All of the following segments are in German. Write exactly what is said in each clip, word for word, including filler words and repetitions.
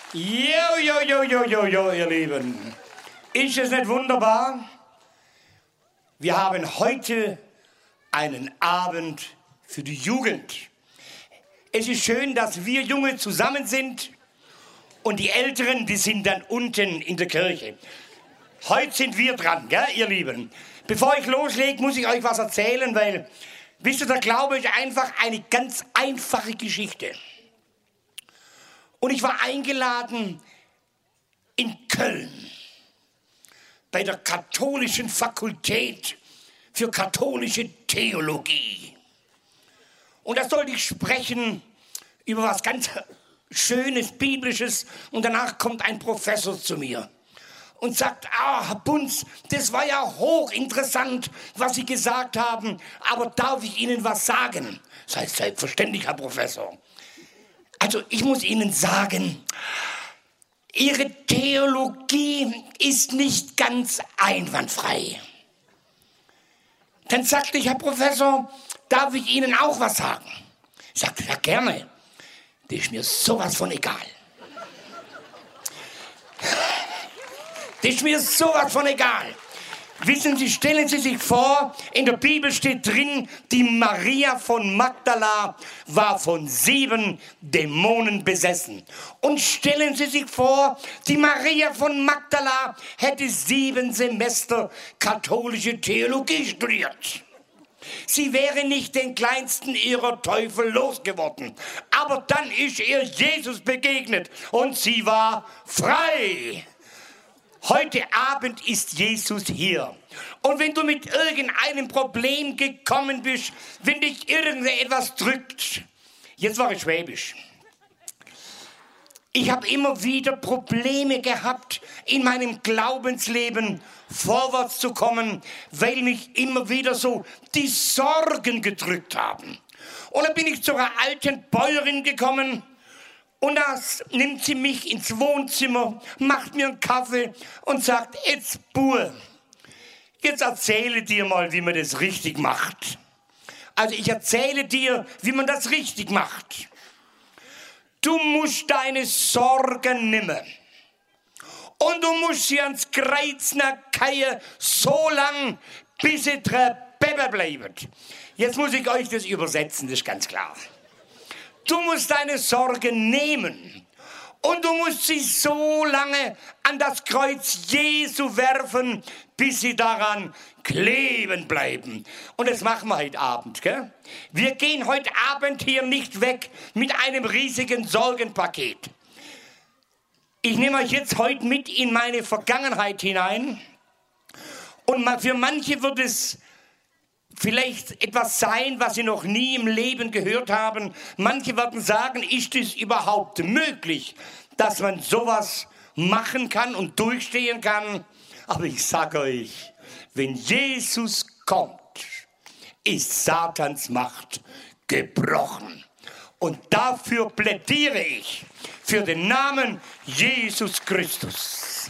Jo, jo, jo, jo, jo, jo, ihr Lieben. Ist es nicht wunderbar? Wir haben heute einen Abend für die Jugend. Es ist schön, dass wir Junge zusammen sind und die Älteren, die sind dann unten in der Kirche. Heute sind wir dran, gell, ihr Lieben. Bevor ich loslege, muss ich euch was erzählen, weil, wisst ihr, der Glaube ist einfach eine ganz einfache Geschichte. Und ich war eingeladen in Köln bei der Katholischen Fakultät für katholische Theologie. Und da sollte ich sprechen über was ganz Schönes, Biblisches. Und danach kommt ein Professor zu mir und sagt, ah, Herr Bunz, das war ja hochinteressant, was Sie gesagt haben, aber darf ich Ihnen was sagen? Das heißt, selbstverständlich, Herr Professor. Also ich muss Ihnen sagen, Ihre Theologie ist nicht ganz einwandfrei. Dann sagte ich, Herr Professor, darf ich Ihnen auch was sagen? Ich sagte, ja gerne, das ist mir sowas von egal. Das ist mir sowas von egal. Wissen Sie, stellen Sie sich vor, in der Bibel steht drin, die Maria von Magdala war von sieben Dämonen besessen. Und stellen Sie sich vor, die Maria von Magdala hätte sieben Semester katholische Theologie studiert. Sie wäre nicht den kleinsten ihrer Teufel losgeworden. Aber dann ist ihr Jesus begegnet und sie war frei. Heute Abend ist Jesus hier. Und wenn du mit irgendeinem Problem gekommen bist, wenn dich irgendetwas drückt, jetzt war ich schwäbisch. Ich habe immer wieder Probleme gehabt, in meinem Glaubensleben vorwärts zu kommen, weil mich immer wieder so die Sorgen gedrückt haben. Und dann bin ich zu einer alten Bäuerin gekommen. Und da nimmt sie mich ins Wohnzimmer, macht mir einen Kaffee und sagt, jetzt Bur, jetzt erzähle dir mal, wie man das richtig macht. Also ich erzähle dir, wie man das richtig macht. Du musst deine Sorgen nehmen. Und du musst sie ans Kreuz nachkehren, so lang, bis sie Pepper bleiben. Jetzt muss ich euch das übersetzen, das ist ganz klar. Du musst deine Sorgen nehmen und du musst sie so lange an das Kreuz Jesu werfen, bis sie daran kleben bleiben. Und das machen wir heute Abend, gell? Wir gehen heute Abend hier nicht weg mit einem riesigen Sorgenpaket. Ich nehme euch jetzt heute mit in meine Vergangenheit hinein. Und für manche wird es vielleicht etwas sein, was Sie noch nie im Leben gehört haben. Manche werden sagen, ist es überhaupt möglich, dass man sowas machen kann und durchstehen kann? Aber ich sage euch, wenn Jesus kommt, ist Satans Macht gebrochen. Und dafür plädiere ich, für den Namen Jesus Christus.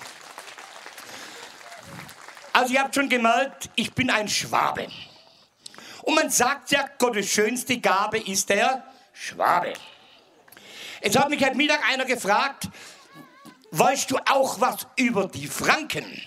Also ihr habt schon gemerkt, ich bin ein Schwabe. Und man sagt ja, Gottes schönste Gabe ist der Schwabe. Jetzt hat mich heute Mittag einer gefragt, weißt du auch was über die Franken?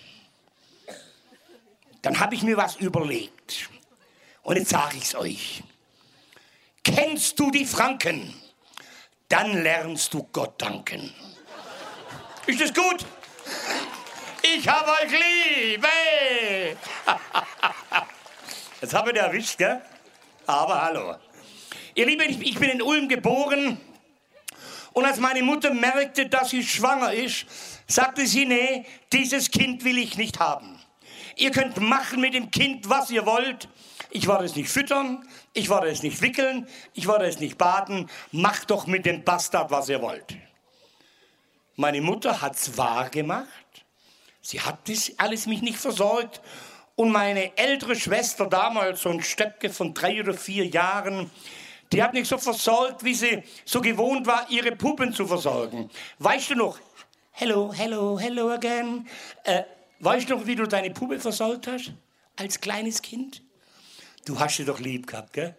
Dann habe ich mir was überlegt. Und jetzt sage ich es euch. Kennst du die Franken? Dann lernst du Gott danken. Ist das gut? Ich habe euch lieb. Hey. Jetzt habe ich den erwischt, gell? Aber hallo. Ihr Lieben, ich, ich bin in Ulm geboren. Und als meine Mutter merkte, dass sie schwanger ist, sagte sie, nee, dieses Kind will ich nicht haben. Ihr könnt machen mit dem Kind, was ihr wollt. Ich werde es nicht füttern, ich werde es nicht wickeln, ich werde es nicht baden. Macht doch mit dem Bastard, was ihr wollt. Meine Mutter hat es wahr gemacht. Sie hat das alles mich nicht versorgt. Und meine ältere Schwester damals, so ein Steppke von drei oder vier Jahren, die hat mich so versorgt, wie sie so gewohnt war, ihre Puppen zu versorgen. Weißt du noch, hello, hello, hello again. Äh, weißt du noch, wie du deine Puppe versorgt hast, als kleines Kind? Du hast sie doch lieb gehabt, gell?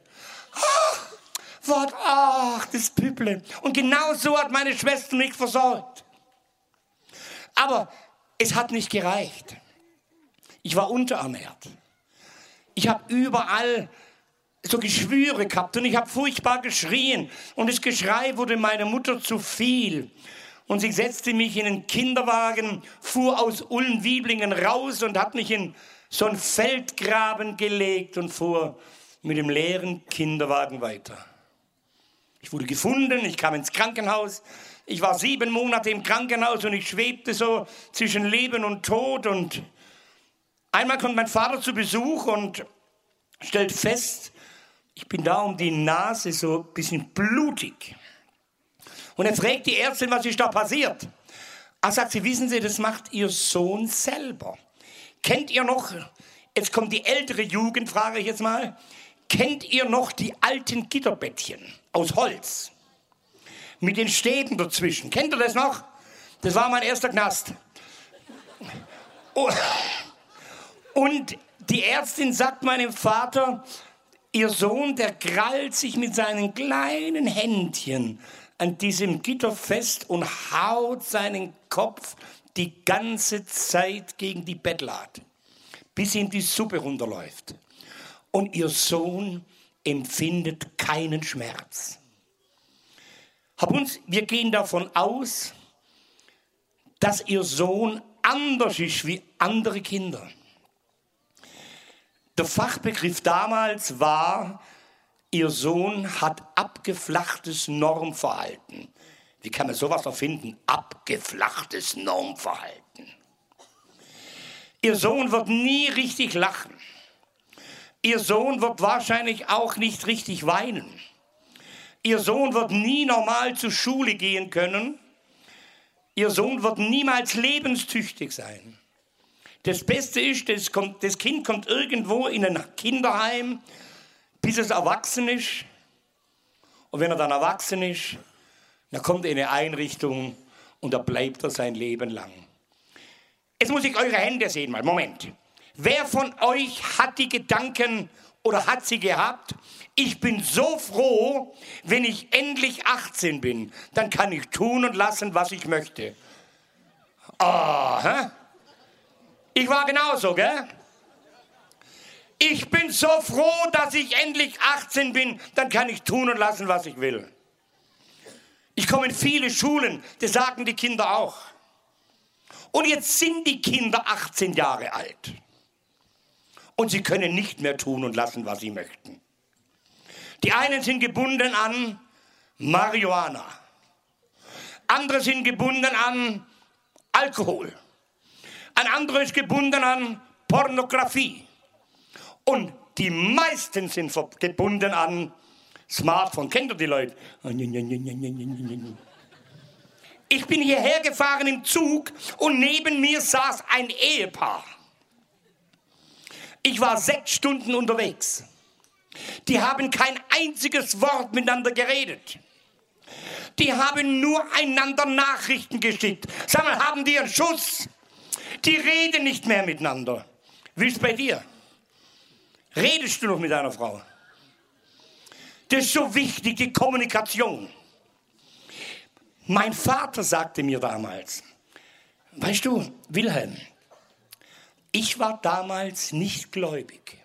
Ach, wart, ach, das Püpple. Und genau so hat meine Schwester mich versorgt. Aber es hat nicht gereicht. Ich war unterernährt. Ich habe überall so Geschwüre gehabt und ich habe furchtbar geschrien. Und das Geschrei wurde meiner Mutter zu viel. Und sie setzte mich in einen Kinderwagen, fuhr aus Ulm-Wieblingen raus und hat mich in so einen Feldgraben gelegt und fuhr mit dem leeren Kinderwagen weiter. Ich wurde gefunden, ich kam ins Krankenhaus. Ich war sieben Monate im Krankenhaus und ich schwebte so zwischen Leben und Tod. Und einmal kommt mein Vater zu Besuch und stellt fest, ich bin da um die Nase so ein bisschen blutig. Und er fragt die Ärztin, was ist da passiert? Er sagt sie, wissen Sie, das macht Ihr Sohn selber. Kennt ihr noch, jetzt kommt die ältere Jugend, frage ich jetzt mal, kennt ihr noch die alten Gitterbettchen aus Holz? Mit den Stäben dazwischen. Kennt ihr das noch? Das war mein erster Knast. Und die Ärztin sagt meinem Vater, Ihr Sohn, der krallt sich mit seinen kleinen Händchen an diesem Gitter fest und haut seinen Kopf die ganze Zeit gegen die Bettlade, bis ihm die Suppe runterläuft. Und Ihr Sohn empfindet keinen Schmerz. Hab uns, wir gehen davon aus, dass Ihr Sohn anders ist wie andere Kinder. Der Fachbegriff damals war, Ihr Sohn hat abgeflachtes Normverhalten. Wie kann man sowas erfinden? Abgeflachtes Normverhalten. Ihr Sohn wird nie richtig lachen. Ihr Sohn wird wahrscheinlich auch nicht richtig weinen. Ihr Sohn wird nie normal zur Schule gehen können. Ihr Sohn wird niemals lebenstüchtig sein. Das Beste ist, das, kommt, das Kind kommt irgendwo in ein Kinderheim, bis es erwachsen ist. Und wenn er dann erwachsen ist, dann kommt er in eine Einrichtung und da bleibt er sein Leben lang. Jetzt muss ich eure Hände sehen mal. Moment. Wer von euch hat die Gedanken oder hat sie gehabt? Ich bin so froh, wenn ich endlich achtzehn bin. Dann kann ich tun und lassen, was ich möchte. Ah, hä? Ich war genauso, gell? Ich bin so froh, dass ich endlich achtzehn bin, dann kann ich tun und lassen, was ich will. Ich komme in viele Schulen, das sagen die Kinder auch. Und jetzt sind die Kinder achtzehn Jahre alt. Und sie können nicht mehr tun und lassen, was sie möchten. Die einen sind gebunden an Marihuana. Andere sind gebunden an Alkohol. Ein anderer ist gebunden an Pornografie. Und die meisten sind gebunden an Smartphone. Kennt ihr die Leute? Ich bin hierher gefahren im Zug und neben mir saß ein Ehepaar. Ich war sechs Stunden unterwegs. Die haben kein einziges Wort miteinander geredet. Die haben nur einander Nachrichten geschickt. Sag mal, haben die einen Schuss? Die reden nicht mehr miteinander. Wie ist es bei dir? Redest du noch mit deiner Frau? Das ist so wichtig, die Kommunikation. Mein Vater sagte mir damals, weißt du, Wilhelm, ich war damals nicht gläubig.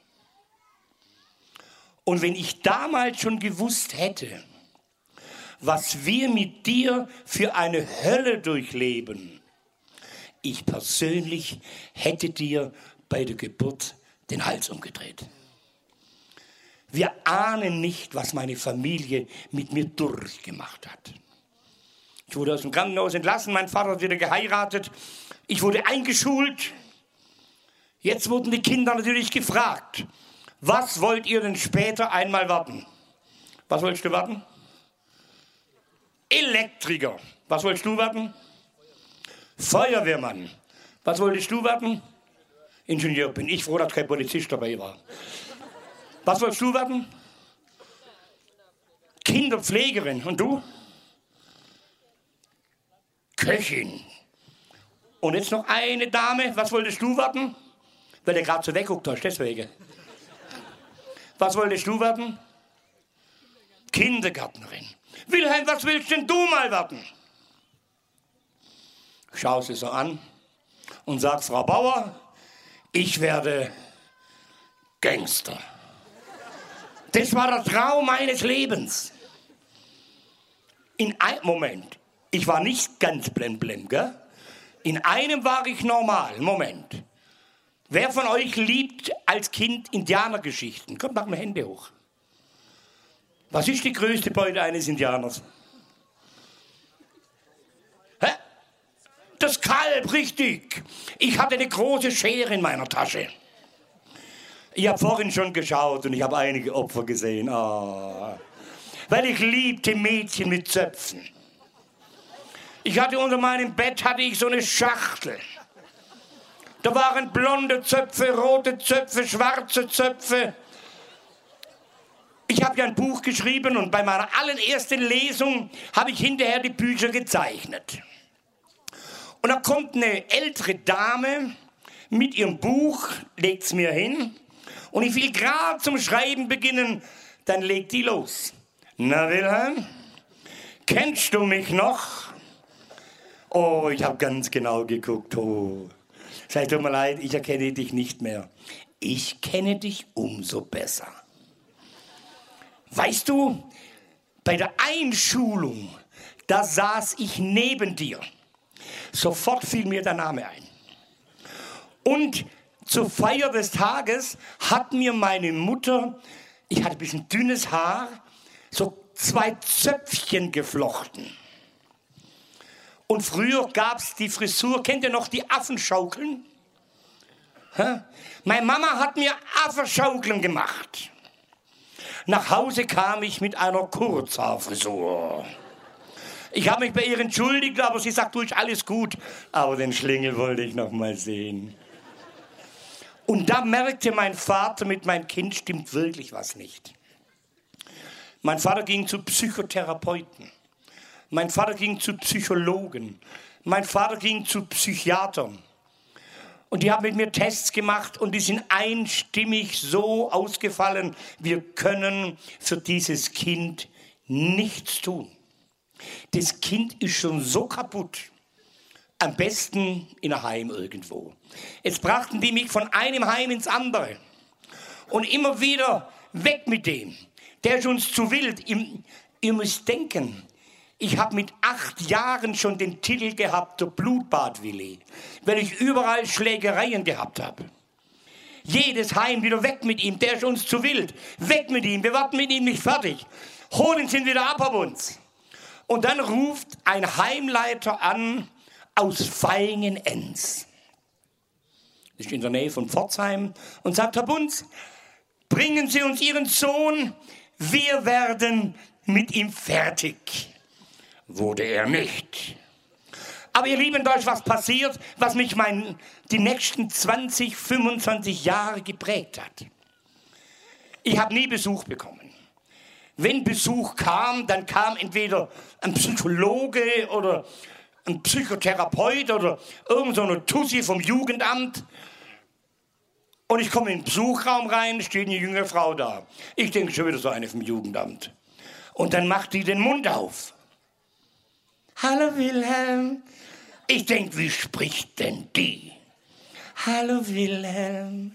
Und wenn ich damals schon gewusst hätte, was wir mit dir für eine Hölle durchleben, ich persönlich hätte dir bei der Geburt den Hals umgedreht. Wir ahnen nicht, was meine Familie mit mir durchgemacht hat. Ich wurde aus dem Krankenhaus entlassen, mein Vater hat wieder geheiratet, ich wurde eingeschult. Jetzt wurden die Kinder natürlich gefragt, was wollt ihr denn später einmal werden? Was wolltest du werden? Elektriker. Was wolltest du werden? Feuerwehrmann. Was wolltest du werden? Ingenieur. Bin ich froh, dass kein Polizist dabei war. Was wolltest du werden? Kinderpflegerin. Und du? Köchin. Und jetzt noch eine Dame. Was wolltest du werden? Weil du gerade so wegguckt hast, deswegen. Was wolltest du werden? Kindergärtnerin. Wilhelm, was willst denn du mal werden? schaue sie so an und sage, Frau Bauer, ich werde Gangster. Das war der Traum meines Lebens. In einem Moment, ich war nicht ganz blem-blem, gell? In einem war ich normal. Moment. Wer von euch liebt als Kind Indianergeschichten? Kommt, mach mal Hände hoch. Was ist die größte Beute eines Indianers? Hä? Das Kalb, richtig. Ich hatte eine große Schere in meiner Tasche. Ich habe vorhin schon geschaut und ich habe einige Opfer gesehen. Oh. Weil ich liebte Mädchen mit Zöpfen. Ich hatte unter meinem Bett hatte ich so eine Schachtel. Da waren blonde Zöpfe, rote Zöpfe, schwarze Zöpfe. Ich habe ja ein Buch geschrieben und bei meiner allerersten Lesung habe ich hinterher die Bücher gezeichnet. Und da kommt eine ältere Dame mit ihrem Buch, legt es mir hin und ich will gerade zum Schreiben beginnen, dann legt die los. Na Wilhelm, kennst du mich noch? Oh, ich habe ganz genau geguckt. Oh. Sei tut mir leid, ich erkenne dich nicht mehr. Ich kenne dich umso besser. Weißt du, bei der Einschulung, da saß ich neben dir. Sofort fiel mir der Name ein. Und zur Feier des Tages hat mir meine Mutter, ich hatte ein bisschen dünnes Haar, so zwei Zöpfchen geflochten. Und früher gab es die Frisur, kennt ihr noch die Affenschaukeln? Hä? Meine Mama hat mir Affenschaukeln gemacht. Nach Hause kam ich mit einer Kurzhaarfrisur. Ich habe mich bei ihr entschuldigt, aber sie sagt, du, ist alles gut. Aber den Schlingel wollte ich noch mal sehen. Und da merkte mein Vater, mit meinem Kind stimmt wirklich was nicht. Mein Vater ging zu Psychotherapeuten. Mein Vater ging zu Psychologen. Mein Vater ging zu Psychiatern. Und die haben mit mir Tests gemacht und die sind einstimmig so ausgefallen, wir können für dieses Kind nichts tun. Das Kind ist schon so kaputt. Am besten in einem Heim irgendwo. Jetzt brachten die mich von einem Heim ins andere. Und immer wieder weg mit dem. Der ist uns zu wild. Ihr, ihr müsst denken, ich habe mit acht Jahren schon den Titel gehabt, der Blutbad-Willi, weil ich überall Schlägereien gehabt habe. Jedes Heim wieder weg mit ihm, der ist uns zu wild. Weg mit ihm, wir warten mit ihm nicht fertig. Holen Sie ihn wieder ab auf uns. Und dann ruft ein Heimleiter an aus Vaihingen-Enz. Das ist in der Nähe von Pforzheim. Und sagt, Herr Bunz, bringen Sie uns Ihren Sohn, wir werden mit ihm fertig. Wurde er nicht. Aber ihr Lieben, da ist was passiert, was mich mein, die nächsten zwanzig, fünfundzwanzig Jahre geprägt hat. Ich habe nie Besuch bekommen. Wenn Besuch kam, dann kam entweder ein Psychologe oder ein Psychotherapeut oder irgend so eine Tussi vom Jugendamt. Und ich komme in den Besuchraum rein, steht eine junge Frau da. Ich denke schon wieder so eine vom Jugendamt. Und dann macht die den Mund auf. Hallo Wilhelm. Ich denke, wie spricht denn die? Hallo Wilhelm.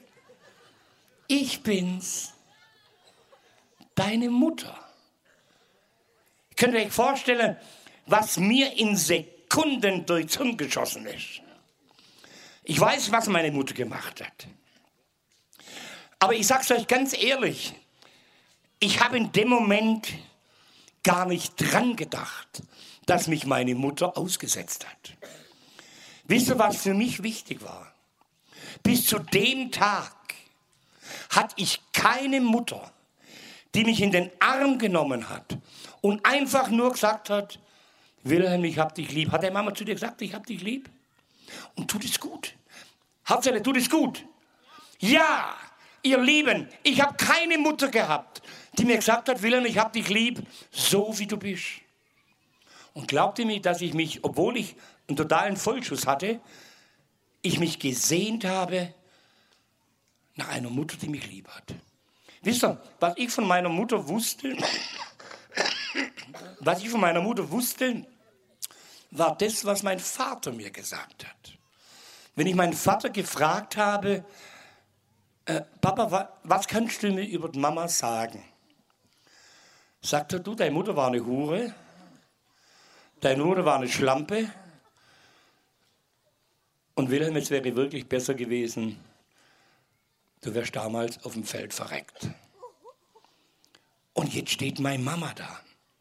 Ich bin's. Deine Mutter. Könnt ihr euch vorstellen, was mir in Sekunden durchs Hirn geschossen ist? Ich weiß, was meine Mutter gemacht hat. Aber ich sag's euch ganz ehrlich, ich habe in dem Moment gar nicht dran gedacht, dass mich meine Mutter ausgesetzt hat. Wisst ihr, was für mich wichtig war? Bis zu dem Tag hatte ich keine Mutter, die mich in den Arm genommen hat und einfach nur gesagt hat, Wilhelm, ich hab dich lieb. Hat deine Mama zu dir gesagt, ich hab dich lieb? Und tut es gut. Hauptsache, tut es gut. Ja, ihr Lieben, ich habe keine Mutter gehabt, die mir gesagt hat, Wilhelm, ich hab dich lieb, so wie du bist. Und glaubt ihr mir, dass ich mich, obwohl ich einen totalen Vollschuss hatte, ich mich gesehnt habe nach einer Mutter, die mich lieb hat. Wisst ihr, was ich von meiner Mutter wusste, was ich von meiner Mutter wusste, war das, was mein Vater mir gesagt hat. Wenn ich meinen Vater gefragt habe, äh, Papa, wa, was kannst du mir über die Mama sagen? Sagt er, du, deine Mutter war eine Hure, deine Mutter war eine Schlampe und Wilhelm, es wäre wirklich besser gewesen, du wärst damals auf dem Feld verreckt. Und jetzt steht meine Mama da.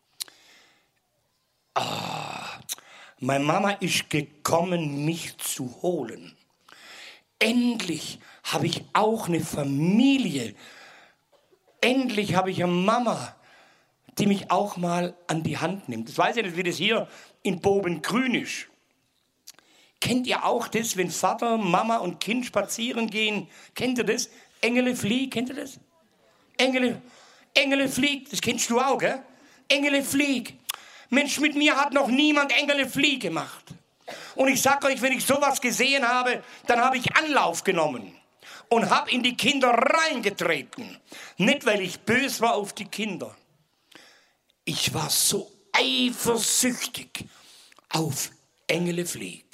Ah, meine Mama ist gekommen, mich zu holen. Endlich habe ich auch eine Familie. Endlich habe ich eine Mama, die mich auch mal an die Hand nimmt. Das weiß ich nicht, wie das hier in Bobengrün ist. Kennt ihr auch das, wenn Vater, Mama und Kind spazieren gehen? Kennt ihr das? Engele flieg, kennt ihr das? Engele, Engele flieg, das kennst du auch, gell? Engele flieg. Mensch, mit mir hat noch niemand Engele flieg gemacht. Und ich sag euch, wenn ich sowas gesehen habe, dann habe ich Anlauf genommen und habe in die Kinder reingetreten. Nicht, weil ich böse war auf die Kinder. Ich war so eifersüchtig auf Engele flieg.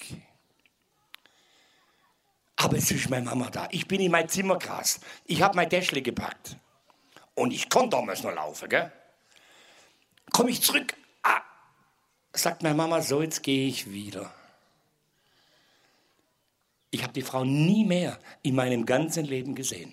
Aber jetzt ist meine Mama da. Ich bin in mein Zimmer gerast. Ich habe mein Täschle gepackt. Und ich konnte damals noch laufen, gell? Komme ich zurück. Ah, sagt meine Mama, so, jetzt gehe ich wieder. Ich habe die Frau nie mehr in meinem ganzen Leben gesehen.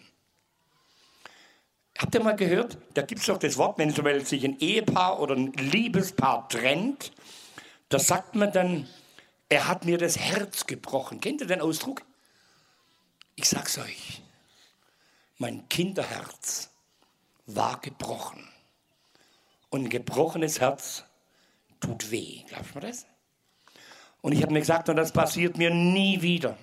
Habt ihr mal gehört? Da gibt es doch das Wort, wenn sich ein Ehepaar oder ein Liebespaar trennt, da sagt man dann, er hat mir das Herz gebrochen. Kennt ihr den Ausdruck? Ich sag's euch, mein Kinderherz war gebrochen. Und ein gebrochenes Herz tut weh. Glaubst du mir das? Und ich habe mir gesagt, und das passiert mir nie wieder.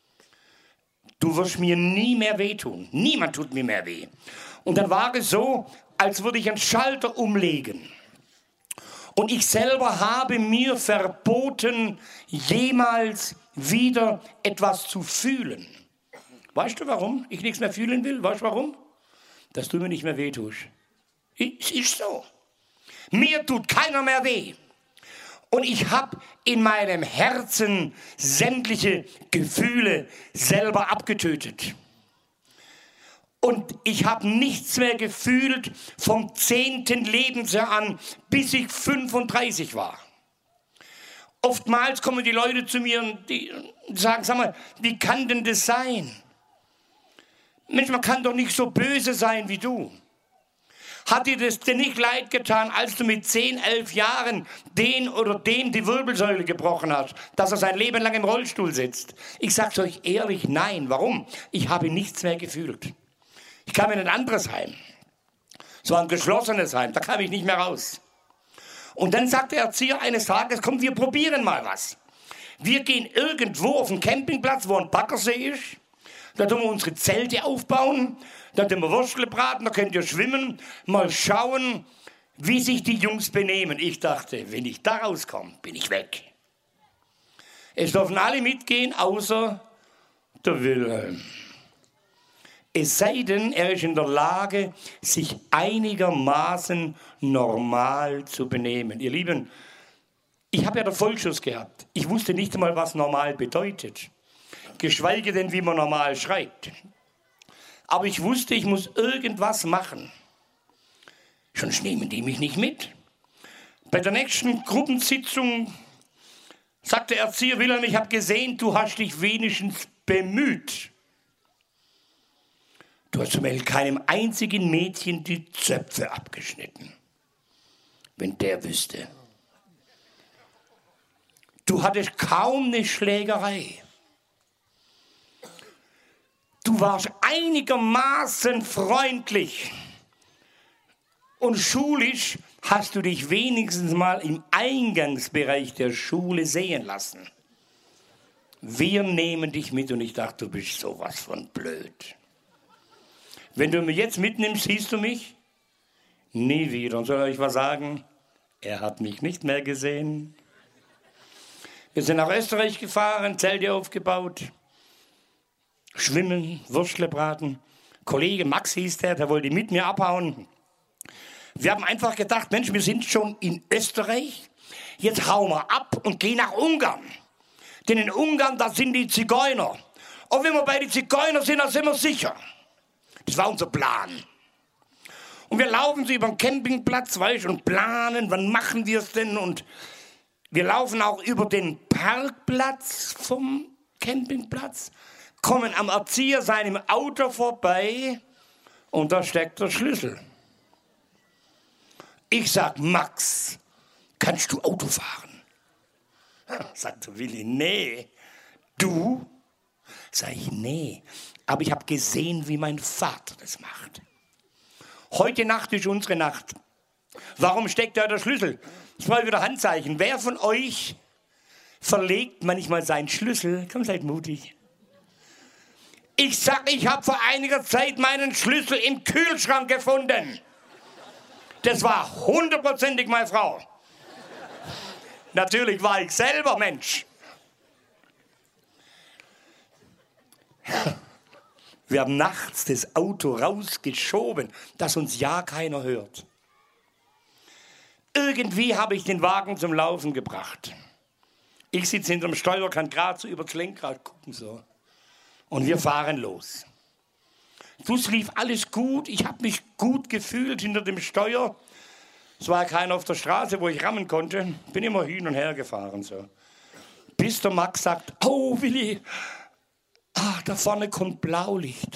Du wirst mir nie mehr wehtun. Niemand tut mir mehr weh. Und dann war es so, als würde ich einen Schalter umlegen. Und ich selber habe mir verboten, jemals wieder etwas zu fühlen. Weißt du, warum ich nichts mehr fühlen will? Weißt du, warum? Dass du mir nicht mehr wehtust. Es ist so. Mir tut keiner mehr weh. Und ich habe in meinem Herzen sämtliche Gefühle selber abgetötet. Und ich habe nichts mehr gefühlt vom zehnten Lebensjahr an, bis ich fünfunddreißig war. Oftmals kommen die Leute zu mir und die sagen, sag mal, wie kann denn das sein? Mensch, man kann doch nicht so böse sein wie du. Hat dir das denn nicht leid getan, als du mit zehn, elf Jahren den oder dem die Wirbelsäule gebrochen hast, dass er sein Leben lang im Rollstuhl sitzt? Ich sag's euch ehrlich, nein. Warum? Ich habe nichts mehr gefühlt. Ich kam in ein anderes Heim. Es war ein geschlossenes Heim, da kam ich nicht mehr raus. Und dann sagt der Erzieher eines Tages, komm, wir probieren mal was. Wir gehen irgendwo auf den Campingplatz, wo ein Baggersee ist. Da tun wir unsere Zelte aufbauen, da tun wir Würstle braten, da könnt ihr schwimmen, mal schauen, wie sich die Jungs benehmen. Ich dachte, wenn ich da rauskomme, bin ich weg. Es dürfen alle mitgehen, außer der Wilhelm. Es sei denn, er ist in der Lage, sich einigermaßen normal zu benehmen. Ihr Lieben, ich habe ja den Vollschuss gehabt. Ich wusste nicht einmal, was normal bedeutet. Geschweige denn, wie man normal schreibt. Aber ich wusste, ich muss irgendwas machen. Sonst nehmen die mich nicht mit. Bei der nächsten Gruppensitzung sagt der Erzieher Wilhelm, ich habe gesehen, du hast dich wenigstens bemüht. Du hast zum Beispiel keinem einzigen Mädchen die Zöpfe abgeschnitten. Wenn der wüsste. Du hattest kaum eine Schlägerei. Du warst einigermaßen freundlich. Und schulisch hast du dich wenigstens mal im Eingangsbereich der Schule sehen lassen. Wir nehmen dich mit und ich dachte, du bist sowas von blöd. Wenn du mich jetzt mitnimmst, siehst du mich nie wieder. Und soll ich was sagen? Er hat mich nicht mehr gesehen. Wir sind nach Österreich gefahren, Zelte aufgebaut, schwimmen, Würstle braten. Kollege Max hieß der, der wollte mit mir abhauen. Wir haben einfach gedacht, Mensch, wir sind schon in Österreich. jetzt hauen wir ab und gehen nach Ungarn. Denn in Ungarn, da sind die Zigeuner. Und wenn wir bei den Zigeunern sind, dann sind wir sicher. Das war unser Plan. Und wir laufen so über den Campingplatz, weißt, und planen, wann machen wir es denn? Und wir laufen auch über den Parkplatz vom Campingplatz, kommen am Erzieher seinem Auto vorbei und da steckt der Schlüssel. Ich sag, Max, kannst du Auto fahren? Sagt der Willi, nee. Du? Sag ich, nee. Aber ich habe gesehen, wie mein Vater das macht. Heute Nacht ist unsere Nacht. Warum steckt da der Schlüssel? Ich mal wieder Handzeichen. Wer von euch verlegt manchmal seinen Schlüssel? Komm, seid mutig. Ich sag, ich habe vor einiger Zeit meinen Schlüssel im Kühlschrank gefunden. Das war hundertprozentig meine Frau. Natürlich war ich selber Mensch. Wir haben nachts das Auto rausgeschoben, dass uns ja keiner hört. Irgendwie habe ich den Wagen zum Laufen gebracht. Ich sitze hinter dem Steuer, kann gerade so über das Lenkrad gucken. So. Und wir fahren los. Es lief alles gut, ich habe mich gut gefühlt hinter dem Steuer. Es war keiner auf der Straße, wo ich rammen konnte. Bin immer hin und her gefahren. So. Bis der Max sagt, oh Willi, ach, da vorne kommt Blaulicht.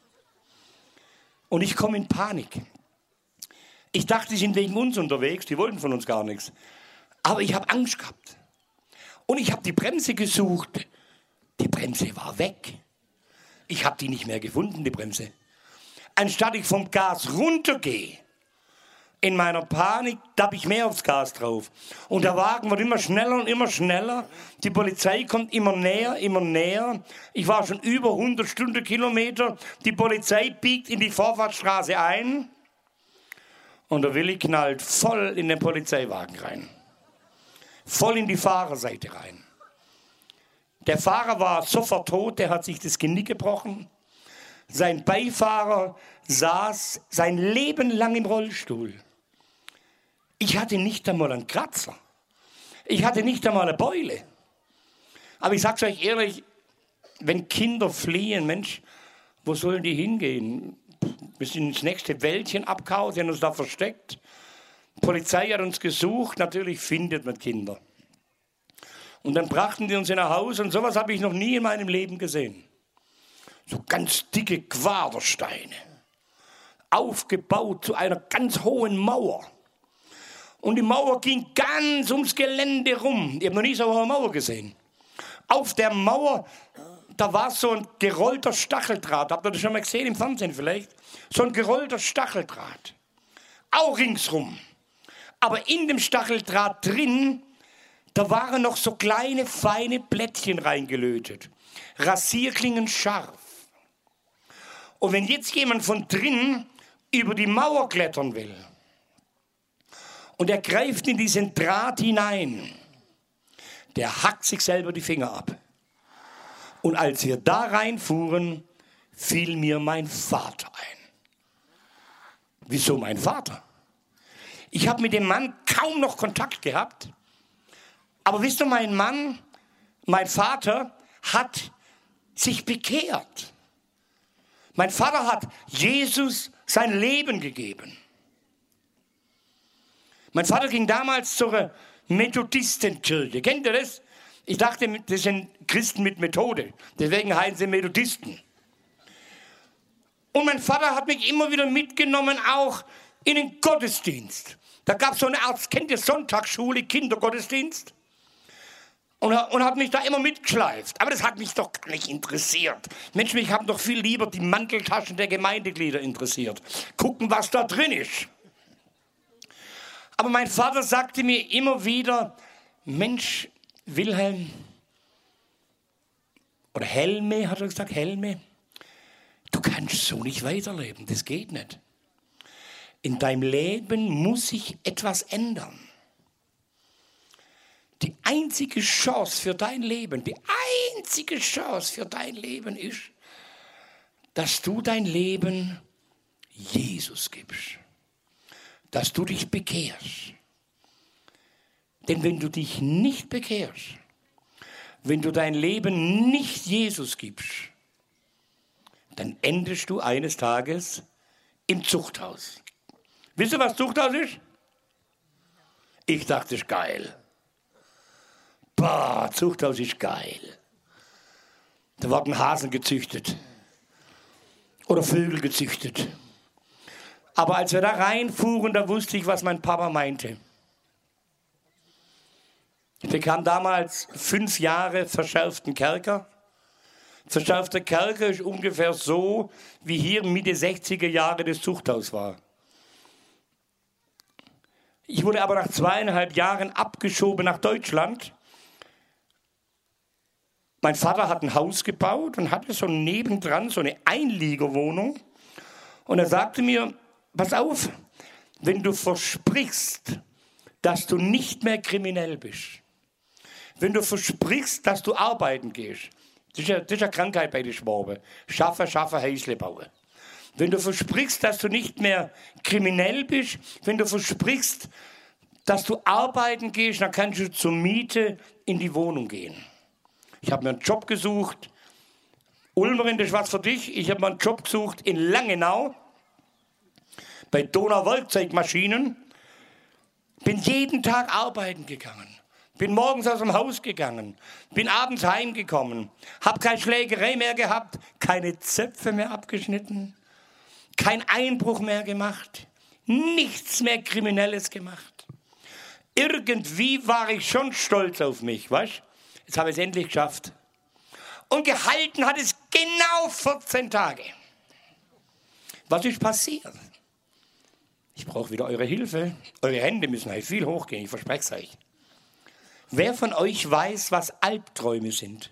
Und ich komme in Panik. Ich dachte, die sind wegen uns unterwegs, die wollten von uns gar nichts. Aber ich habe Angst gehabt. Und ich habe die Bremse gesucht. Die Bremse war weg. Ich habe die nicht mehr gefunden, die Bremse. Anstatt ich vom Gas runtergehe, in meiner Panik, da habe ich mehr aufs Gas drauf. Und der Wagen wird immer schneller und immer schneller. Die Polizei kommt immer näher, immer näher. Ich war schon über hundert Stundenkilometer. Die Polizei biegt in die Vorfahrtsstraße ein. Und der Willi knallt voll in den Polizeiwagen rein. Voll in die Fahrerseite rein. Der Fahrer war sofort tot, der hat sich das Genick gebrochen. Sein Beifahrer saß sein Leben lang im Rollstuhl. Ich hatte nicht einmal einen Kratzer. Ich hatte nicht einmal eine Beule. Aber ich sag's euch ehrlich, wenn Kinder fliehen, Mensch, wo sollen die hingehen? Wir sind ins nächste Wäldchen abgehauen, sie haben uns da versteckt. Die Polizei hat uns gesucht, natürlich findet man Kinder. Und dann brachten die uns in ein Haus und sowas habe ich noch nie in meinem Leben gesehen. So ganz dicke Quadersteine, aufgebaut zu einer ganz hohen Mauer. Und die Mauer ging ganz ums Gelände rum. Ich habe noch nie so eine Mauer gesehen. Auf der Mauer, da war so ein gerollter Stacheldraht. Habt ihr das schon mal gesehen im Fernsehen vielleicht? So ein gerollter Stacheldraht. Auch ringsrum. Aber in dem Stacheldraht drin, da waren noch so kleine, feine Blättchen reingelötet. Rasierklingen scharf. Und wenn jetzt jemand von drinnen über die Mauer klettern will und er greift in diesen Draht hinein, der hackt sich selber die Finger ab. Und als wir da reinfuhren, fiel mir mein Vater ein. Wieso mein Vater? Ich habe mit dem Mann kaum noch Kontakt gehabt. Aber wisst ihr, mein Mann, mein Vater hat sich bekehrt. Mein Vater hat Jesus sein Leben gegeben. Mein Vater ging damals zur Methodistenkirche. Kennt ihr das? Ich dachte, das sind Christen mit Methode. Deswegen heißen sie Methodisten. Und mein Vater hat mich immer wieder mitgenommen, auch in den Gottesdienst. Da gab es so eine Art, kennt ihr Sonntagsschule, Kindergottesdienst? Und, und hat mich da immer mitgeschleift. Aber das hat mich doch gar nicht interessiert. Mensch, mich haben doch viel lieber die Manteltaschen der Gemeindeglieder interessiert. Gucken, was da drin ist. Aber mein Vater sagte mir immer wieder, Mensch, Wilhelm, oder Helme, hat er gesagt, Helme, du kannst so nicht weiterleben, das geht nicht. In deinem Leben muss sich etwas ändern. Die einzige Chance für dein Leben, die einzige Chance für dein Leben ist, dass du dein Leben Jesus gibst. Dass du dich bekehrst. Denn wenn du dich nicht bekehrst, wenn du dein Leben nicht Jesus gibst, dann endest du eines Tages im Zuchthaus. Wisst ihr, was Zuchthaus ist? Ich dachte, das ist geil. Boah, Zuchthaus ist geil. Da wurden Hasen gezüchtet oder Vögel gezüchtet. Aber als wir da reinfuhren, da wusste ich, was mein Papa meinte. Ich bekam damals fünf Jahre verschärften Kerker. Verschärfter Kerker ist ungefähr so, wie hier Mitte sechziger Jahre das Zuchthaus war. Ich wurde aber nach zweieinhalb Jahren abgeschoben nach Deutschland. Mein Vater hat ein Haus gebaut und hatte so nebendran so eine Einliegerwohnung. Und er sagte mir, pass auf, wenn du versprichst, dass du nicht mehr kriminell bist, wenn du versprichst, dass du arbeiten gehst, das ist ja, das ist eine Krankheit bei den Schwaben, schaffe, schaffe, Häusle bauen. Wenn du versprichst, dass du nicht mehr kriminell bist, wenn du versprichst, dass du arbeiten gehst, dann kannst du zur Miete in die Wohnung gehen. Ich habe mir einen Job gesucht. Ulmerin, das ist was für dich. Ich habe mir einen Job gesucht in Langenau bei Donau-Wollzeugmaschinen. Bin jeden Tag arbeiten gegangen. Bin morgens aus dem Haus gegangen. Bin abends heimgekommen. Habe keine Schlägerei mehr gehabt. Keine Zöpfe mehr abgeschnitten. Kein Einbruch mehr gemacht. Nichts mehr Kriminelles gemacht. Irgendwie war ich schon stolz auf mich, weißt du? Jetzt habe ich es endlich geschafft. Und gehalten hat es genau vierzehn Tage. Was ist passiert? Ich brauche wieder eure Hilfe. Eure Hände müssen halt viel hochgehen, ich verspreche es euch. Wer von euch weiß, was Albträume sind?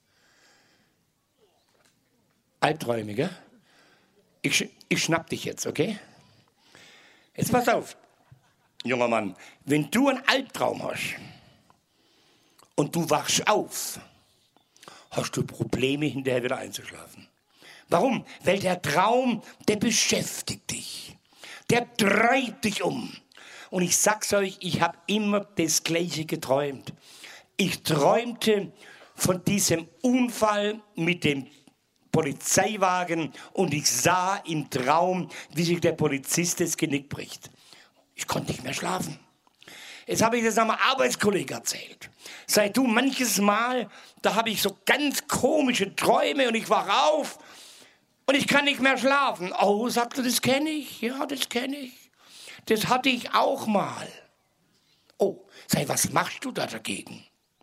Albträume, gell? Ich, ich schnapp dich jetzt, okay? Jetzt pass auf, junger Mann. Wenn du einen Albtraum hast und du wachst auf, hast du Probleme, hinterher wieder einzuschlafen. Warum? Weil der Traum, der beschäftigt dich. Der treibt dich um. Und ich sag's euch, ich habe immer das Gleiche geträumt. Ich träumte von diesem Unfall mit dem Polizeiwagen und ich sah im Traum, wie sich der Polizist das Genick bricht. Ich konnte nicht mehr schlafen. Jetzt habe ich das einem Arbeitskollegen erzählt. Seit du manches Mal, da habe ich so ganz komische Träume und ich wache auf und ich kann nicht mehr schlafen. Oh, sagt er, das kenne ich. Ja, das kenne ich. Das hatte ich auch mal. Oh, sei, was machst du da dagegen?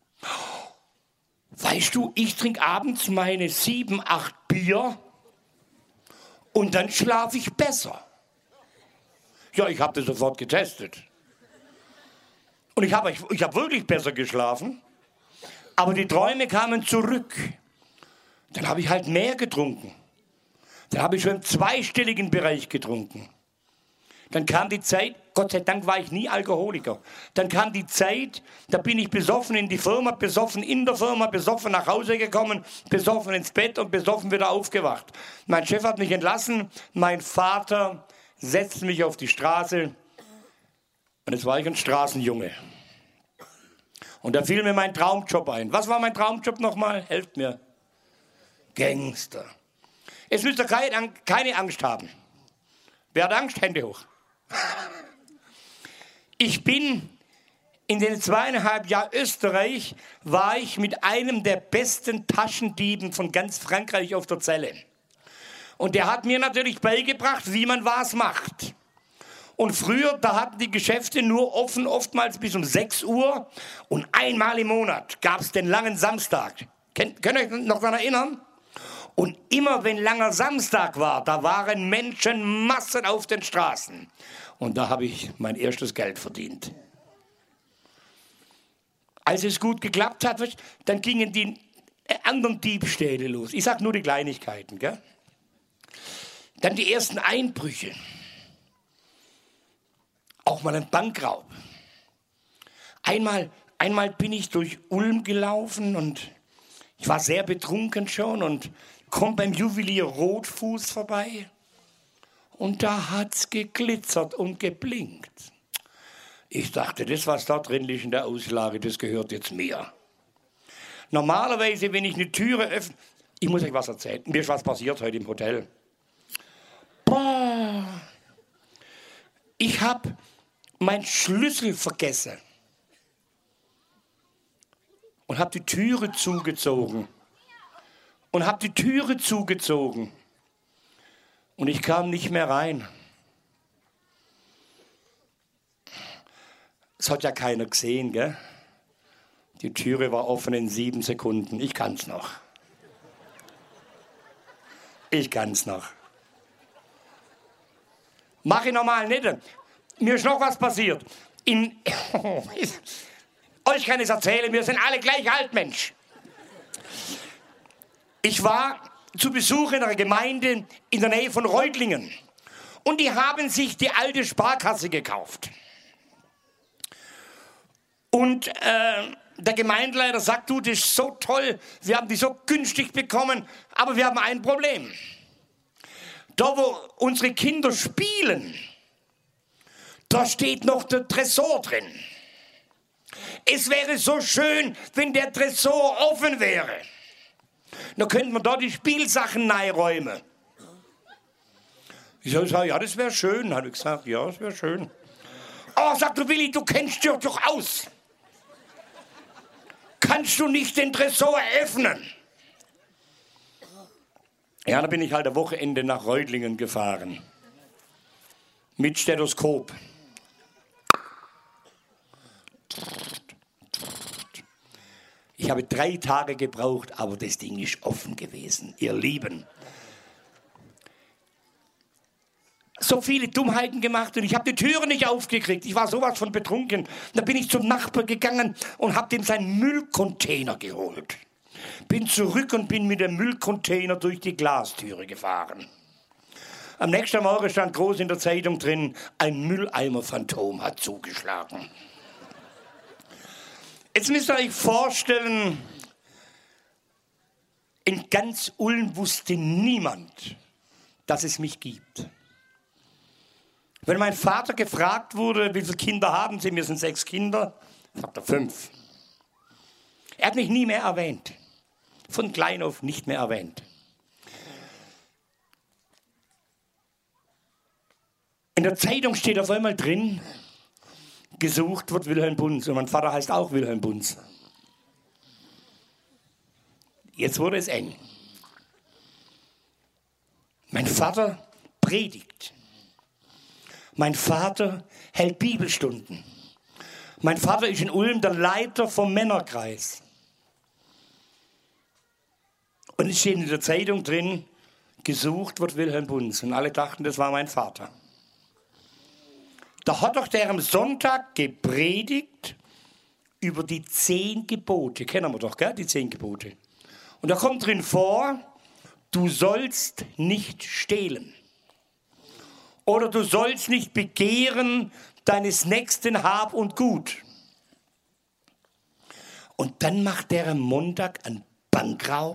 Weißt du, ich trinke abends meine sieben, acht Bier und dann schlafe ich besser. Ja, ich habe das sofort getestet. Und ich habe ich, ich hab wirklich besser geschlafen, aber die Träume kamen zurück. Dann habe ich halt mehr getrunken. Dann habe ich schon im zweistelligen Bereich getrunken. Dann kam die Zeit, Gott sei Dank war ich nie Alkoholiker. Dann kam die Zeit, da bin ich besoffen in die Firma, besoffen in der Firma, besoffen nach Hause gekommen, besoffen ins Bett und besoffen wieder aufgewacht. Mein Chef hat mich entlassen, mein Vater setzte mich auf die Straße und jetzt war ich ein Straßenjunge. Und da fiel mir mein Traumjob ein. Was war mein Traumjob nochmal? Helft mir. Gangster. Jetzt müsst ihr keine, keine Angst haben. Wer hat Angst? Hände hoch. Ich bin in den zweieinhalb Jahren Österreich, war ich mit einem der besten Taschendieben von ganz Frankreich auf der Zelle. Und der hat mir natürlich beigebracht, wie man was macht. Und früher, da hatten die Geschäfte nur offen, oftmals bis um sechs Uhr. Und einmal im Monat gab es den langen Samstag. Könnt, könnt ihr euch noch daran erinnern? Und immer wenn langer Samstag war, da waren Menschenmassen auf den Straßen. Und da habe ich mein erstes Geld verdient. Als es gut geklappt hat, dann gingen die anderen Diebstähle los. Ich sage nur die Kleinigkeiten, gell? Dann die ersten Einbrüche. Auch mal ein Bankraub. Einmal, einmal bin ich durch Ulm gelaufen und ich war sehr betrunken schon und komme beim Juwelier Rotfuß vorbei. Und da hat's geglitzert und geblinkt. Ich dachte, das, was da drin liegt in der Auslage, das gehört jetzt mir. Normalerweise, wenn ich eine Türe öffne, ich muss euch was erzählen, mir ist was passiert heute im Hotel. Boah. Ich habe meinen Schlüssel vergessen und habe die Türe zugezogen und habe die Türe zugezogen und ich kam nicht mehr rein. Es hat ja keiner gesehen, gell? Die Türe war offen in sieben Sekunden. Ich kann's noch. Ich kann's noch. Mach ich normal nicht. Mir ist noch was passiert. In, oh, ich, euch kann ich es erzählen, wir sind alle gleich alt, Mensch. Ich war zu Besuch in einer Gemeinde in der Nähe von Reutlingen. Und die haben sich die alte Sparkasse gekauft. Und äh, der Gemeindeleiter sagt, du, das ist so toll, wir haben die so günstig bekommen, aber wir haben ein Problem. Da, wo unsere Kinder spielen, da steht noch der Tresor drin. Es wäre so schön, wenn der Tresor offen wäre. Dann könnten wir da die Spielsachen reinräumen. Ich sage, ja, das wäre schön. Habe ich gesagt, ja, das wäre schön. Oh, sagt du, Willi, du kennst dich doch aus. Kannst du nicht den Tresor öffnen? Ja, da bin ich halt am Wochenende nach Reutlingen gefahren. Mit Stethoskop. Ich habe drei Tage gebraucht, aber das Ding ist offen gewesen, ihr Lieben. So viele Dummheiten gemacht und ich habe die Türe nicht aufgekriegt. Ich war sowas von betrunken. Da bin ich zum Nachbar gegangen und habe dem seinen Müllcontainer geholt. Bin zurück und bin mit dem Müllcontainer durch die Glastüre gefahren. Am nächsten Morgen stand groß in der Zeitung drin, ein Mülleimer-Phantom hat zugeschlagen. Jetzt müsst ihr euch vorstellen, in ganz Ulm wusste niemand, dass es mich gibt. Wenn mein Vater gefragt wurde, wie viele Kinder haben Sie, mir sind sechs Kinder, sagt er fünf. Er hat mich nie mehr erwähnt. Von klein auf nicht mehr erwähnt. In der Zeitung steht auf einmal drin, gesucht wird Wilhelm Bunz. Und mein Vater heißt auch Wilhelm Bunz. Jetzt wurde es eng. Mein Vater predigt. Mein Vater hält Bibelstunden. Mein Vater ist in Ulm der Leiter vom Männerkreis. Und es steht in der Zeitung drin, gesucht wird Wilhelm Bunz. Und alle dachten, das war mein Vater. Da hat doch der am Sonntag gepredigt über die zehn Gebote. Kennen wir doch, gell? Die zehn Gebote. Und da kommt drin vor, du sollst nicht stehlen. Oder du sollst nicht begehren deines Nächsten Hab und Gut. Und dann macht der am Montag einen Bankraub.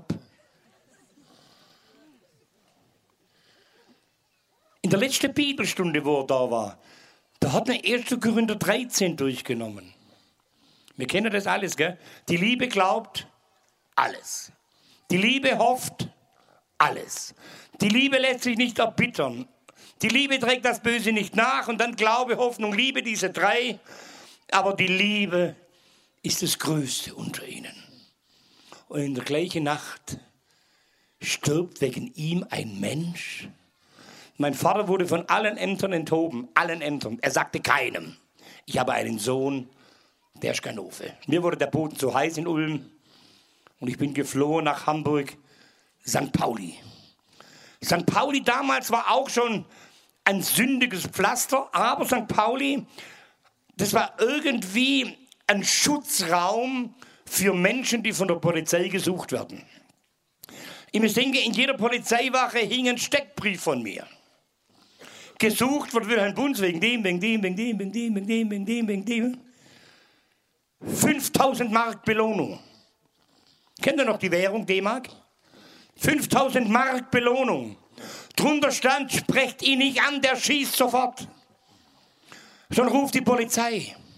In der letzten Bibelstunde, wo er da war, da hat er erster Korinther dreizehn durchgenommen. Wir kennen das alles, gell? Die Liebe glaubt alles. Die Liebe hofft alles. Die Liebe lässt sich nicht erbittern. Die Liebe trägt das Böse nicht nach und dann Glaube, Hoffnung, Liebe, diese drei. Aber die Liebe ist das Größte unter ihnen. Und in der gleichen Nacht stirbt wegen ihm ein Mensch. Mein Vater wurde von allen Ämtern enthoben, allen Ämtern. Er sagte keinem, ich habe einen Sohn, der ist Ganove. Mir wurde der Boden zu heiß in Ulm und ich bin geflohen nach Hamburg, Sankt Pauli. Sankt Pauli damals war auch schon ein sündiges Pflaster, aber Sankt Pauli, das war irgendwie ein Schutzraum für Menschen, die von der Polizei gesucht werden. Ich muss denken, in jeder Polizeiwache hing ein Steckbrief von mir. Gesucht wird Wilhelm Bunz wegen dem, wegen dem, wegen dem, wegen dem, wegen dem, wegen dem, wegen dem. fünftausend Mark Belohnung. Kennt ihr noch die Währung D-Mark? fünftausend Mark Belohnung. Drunter stand, sprecht ihn nicht an, der schießt sofort. Schon ruft die Polizei.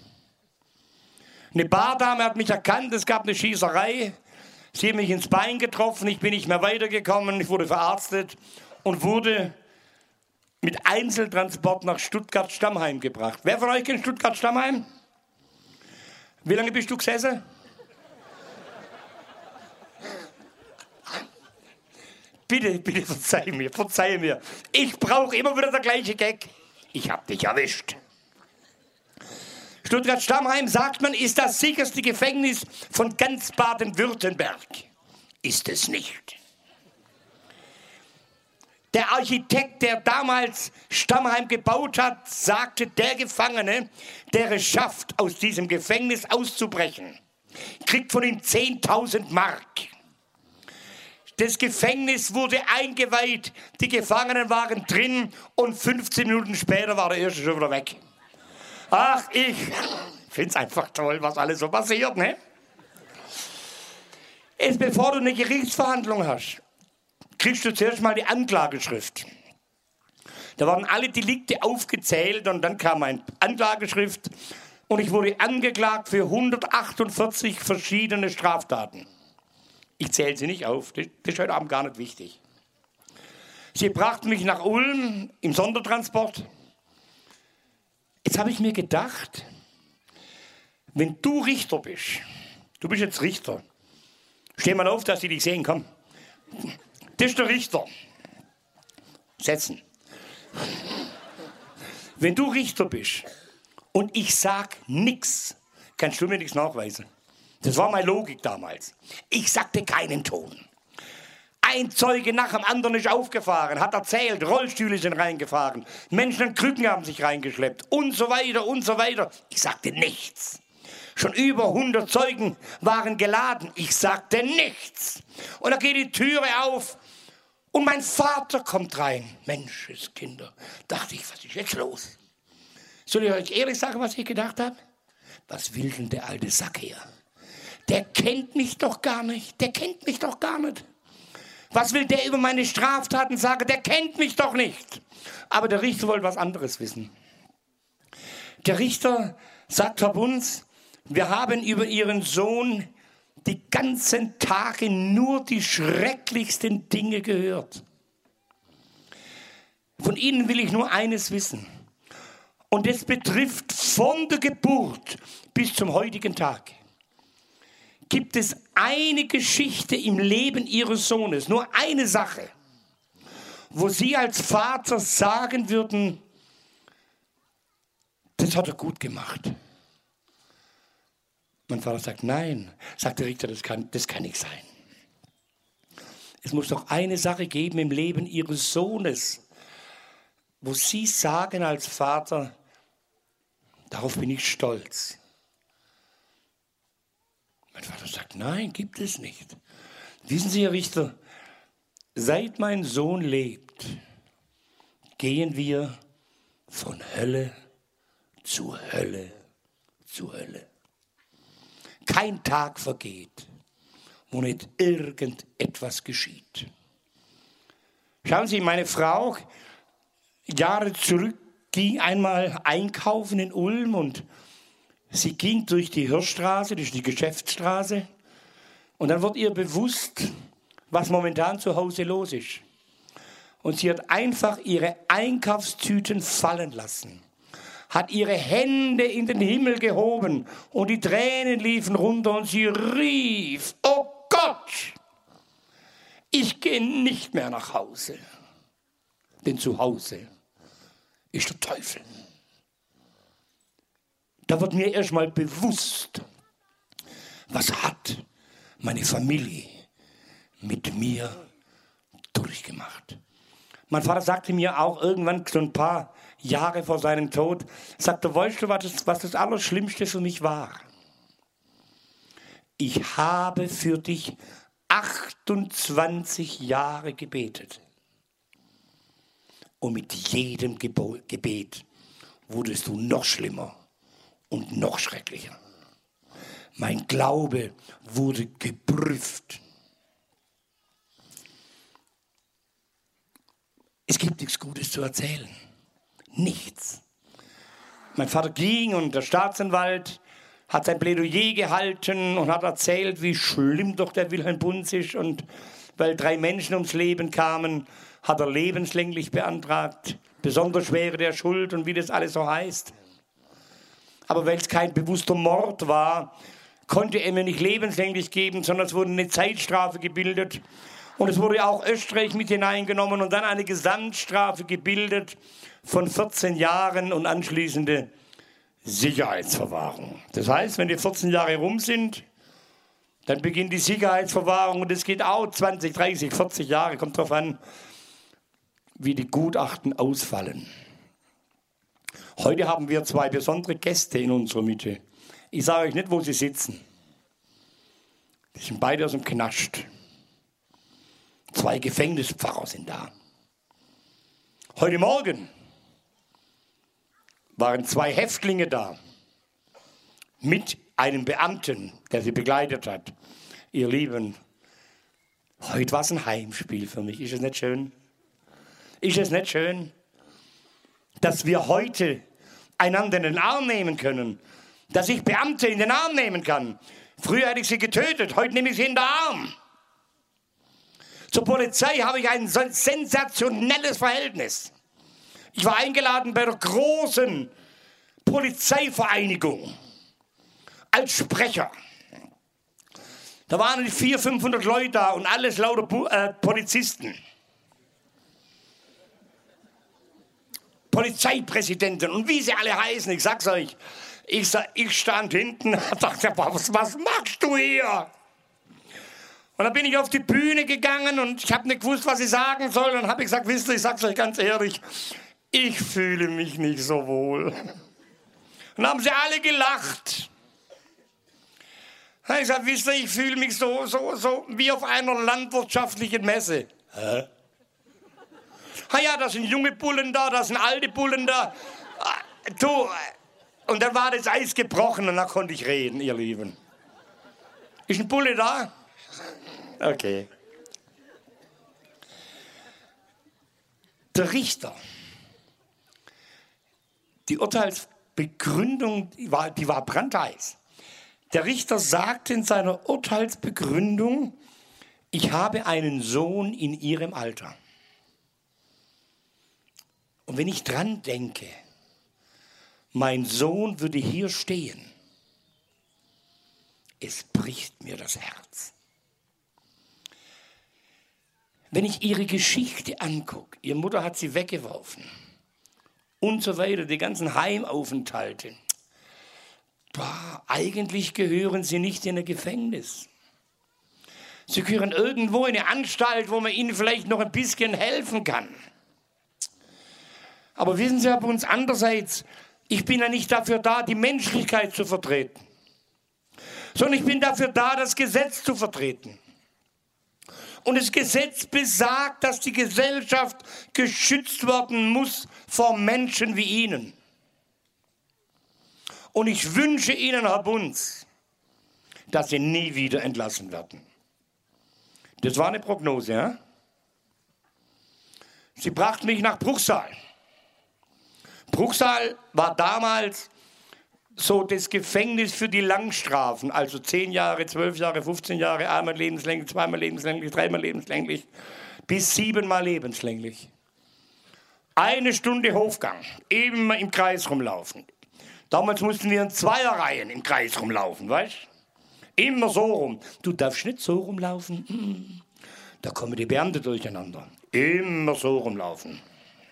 Eine Bardame hat mich erkannt, es gab eine Schießerei. Sie hat mich ins Bein getroffen, ich bin nicht mehr weitergekommen, ich wurde verarztet und wurde mit Einzeltransport nach Stuttgart-Stammheim gebracht. Wer von euch kennt Stuttgart-Stammheim? Wie lange bist du gesessen? Bitte, bitte verzeih mir, verzeih mir. Ich brauche immer wieder der gleiche Gag. Ich hab dich erwischt. Stuttgart-Stammheim, sagt man, ist das sicherste Gefängnis von ganz Baden-Württemberg. Ist es nicht. Der Architekt, der damals Stammheim gebaut hat, sagte, der Gefangene, der es schafft, aus diesem Gefängnis auszubrechen, kriegt von ihm zehntausend Mark. Das Gefängnis wurde eingeweiht, die Gefangenen waren drin und fünfzehn Minuten später war der Erste schon wieder weg. Ach, ich finde es einfach toll, was alles so passiert, ne? Jetzt, bevor du eine Gerichtsverhandlung hast, kriegst du zuerst mal die Anklageschrift. Da waren alle Delikte aufgezählt und dann kam eine Anklageschrift und ich wurde angeklagt für hundertachtundvierzig verschiedene Straftaten. Ich zähle sie nicht auf, das ist heute Abend gar nicht wichtig. Sie brachten mich nach Ulm im Sondertransport. Jetzt habe ich mir gedacht, wenn du Richter bist, du bist jetzt Richter, steh mal auf, dass sie dich sehen, komm. Das ist der Richter. Setzen. Wenn du Richter bist und ich sag nichts, kannst du mir nichts nachweisen. Das war meine Logik damals. Ich sagte keinen Ton. Ein Zeuge nach dem anderen ist aufgefahren, hat erzählt, Rollstühle sind reingefahren, Menschen an Krücken haben sich reingeschleppt und so weiter und so weiter. Ich sagte nichts. Schon über hundert Zeugen waren geladen. Ich sagte nichts. Und da geht die Türe auf und mein Vater kommt rein. Menschenskinder, dachte ich, was ist jetzt los? Soll ich euch ehrlich sagen, was ich gedacht habe? Was will denn der alte Sack hier? Der kennt mich doch gar nicht. Der kennt mich doch gar nicht. Was will der über meine Straftaten sagen? Der kennt mich doch nicht. Aber der Richter wollte was anderes wissen. Der Richter sagt, Herr Bunz, wir haben über Ihren Sohn die ganzen Tage nur die schrecklichsten Dinge gehört. Von Ihnen will ich nur eines wissen. Und es betrifft von der Geburt bis zum heutigen Tag. Gibt es eine Geschichte im Leben Ihres Sohnes, nur eine Sache, wo Sie als Vater sagen würden, das hat er gut gemacht? Mein Vater sagt, nein. Sagt der Richter, das kann, das kann nicht sein. Es muss doch eine Sache geben im Leben Ihres Sohnes, wo Sie sagen als Vater, darauf bin ich stolz. Mein Vater sagt, nein, gibt es nicht. Wissen Sie, Herr Richter, seit mein Sohn lebt, gehen wir von Hölle zu Hölle zu Hölle. Kein Tag vergeht, wo nicht irgendetwas geschieht. Schauen Sie, meine Frau, Jahre zurück, ging einmal einkaufen in Ulm und sie ging durch die Hirschstraße, durch die Geschäftsstraße und dann wird ihr bewusst, was momentan zu Hause los ist. Und sie hat einfach ihre Einkaufstüten fallen lassen, hat ihre Hände in den Himmel gehoben und die Tränen liefen runter und sie rief, oh Gott, ich gehe nicht mehr nach Hause, denn zu Hause ist der Teufel. Da wird mir erstmal bewusst, was hat meine Familie mit mir durchgemacht. Mein Vater sagte mir auch irgendwann, so ein paar Jahre vor seinem Tod, sagte, weißt du, was das, was das Allerschlimmste für mich war? Ich habe für dich achtundzwanzig Jahre gebetet. Und mit jedem Gebo- Gebet wurdest du noch schlimmer und noch schrecklicher. Mein Glaube wurde geprüft. Es gibt nichts Gutes zu erzählen. Nichts. Mein Vater ging und der Staatsanwalt hat sein Plädoyer gehalten und hat erzählt, wie schlimm doch der Wilhelm Bunz ist. Und weil drei Menschen ums Leben kamen, hat er lebenslänglich beantragt. Besonders schwere der Schuld und wie das alles so heißt. Aber weil es kein bewusster Mord war, konnte er mir nicht lebenslänglich geben, sondern es wurde eine Zeitstrafe gebildet. Und es wurde auch Österreich mit hineingenommen und dann eine Gesamtstrafe gebildet von vierzehn Jahren und anschließende Sicherheitsverwahrung. Das heißt, wenn die vierzehn Jahre rum sind, dann beginnt die Sicherheitsverwahrung und es geht auch zwanzig, dreißig, vierzig Jahre, kommt drauf an, wie die Gutachten ausfallen. Heute haben wir zwei besondere Gäste in unserer Mitte. Ich sage euch nicht, wo sie sitzen. Die sind beide aus dem Knast. Zwei Gefängnispfarrer sind da. Heute Morgen waren zwei Häftlinge da mit einem Beamten, der sie begleitet hat. Ihr Lieben, heute war es ein Heimspiel für mich. Ist es nicht schön? Ist es nicht schön, dass wir heute einander in den Arm nehmen können, dass ich Beamte in den Arm nehmen kann. Früher hätte ich sie getötet, heute nehme ich sie in den Arm. Zur Polizei habe ich ein sensationelles Verhältnis. Ich war eingeladen bei der großen Polizeivereinigung als Sprecher. Da waren vierhundert, fünfhundert Leute da und alles lauter äh, Polizisten. Polizeipräsidenten und wie sie alle heißen, ich sag's euch. Ich, ich stand hinten und dachte, was, was machst du hier? Und dann bin ich auf die Bühne gegangen und ich habe nicht gewusst, was ich sagen soll. Und dann habe ich gesagt, wisst ihr, ich sag's euch ganz ehrlich, ich fühle mich nicht so wohl. Und dann haben sie alle gelacht. Dann habe ich gesagt, wisst ihr, ich fühle mich so, so, so wie auf einer landwirtschaftlichen Messe. Hä? Ah ja, da sind junge Bullen da, da sind alte Bullen da. Du, und dann war das Eis gebrochen und dann konnte ich reden, ihr Lieben. Ist ein Bulle da? Okay. Der Richter, die Urteilsbegründung, die war, die war brandheiß. Der Richter sagte in seiner Urteilsbegründung, ich habe einen Sohn in ihrem Alter. Und wenn ich dran denke, mein Sohn würde hier stehen, es bricht mir das Herz. Wenn ich ihre Geschichte angucke, ihre Mutter hat sie weggeworfen und so weiter, die ganzen Heimaufenthalte, boah, eigentlich gehören sie nicht in ein Gefängnis. Sie gehören irgendwo in eine Anstalt, wo man ihnen vielleicht noch ein bisschen helfen kann. Aber wissen Sie, Herr Bunz, andererseits, ich bin ja nicht dafür da, die Menschlichkeit zu vertreten, sondern ich bin dafür da, das Gesetz zu vertreten. Und das Gesetz besagt, dass die Gesellschaft geschützt werden muss vor Menschen wie Ihnen. Und ich wünsche Ihnen, Herr Bunz, dass Sie nie wieder entlassen werden. Das war eine Prognose, ja? Sie brachten mich nach Bruchsal. Bruchsal war damals so das Gefängnis für die Langstrafen, also zehn Jahre, zwölf Jahre, fünfzehn Jahre, einmal lebenslänglich, zweimal lebenslänglich, dreimal lebenslänglich, bis siebenmal lebenslänglich. Eine Stunde Hofgang, immer im Kreis rumlaufen. Damals mussten wir in Zweierreihen im Kreis rumlaufen, weißt du? Immer so rum. Du darfst nicht so rumlaufen, hm. Da kommen die Beamte durcheinander. Immer so rumlaufen.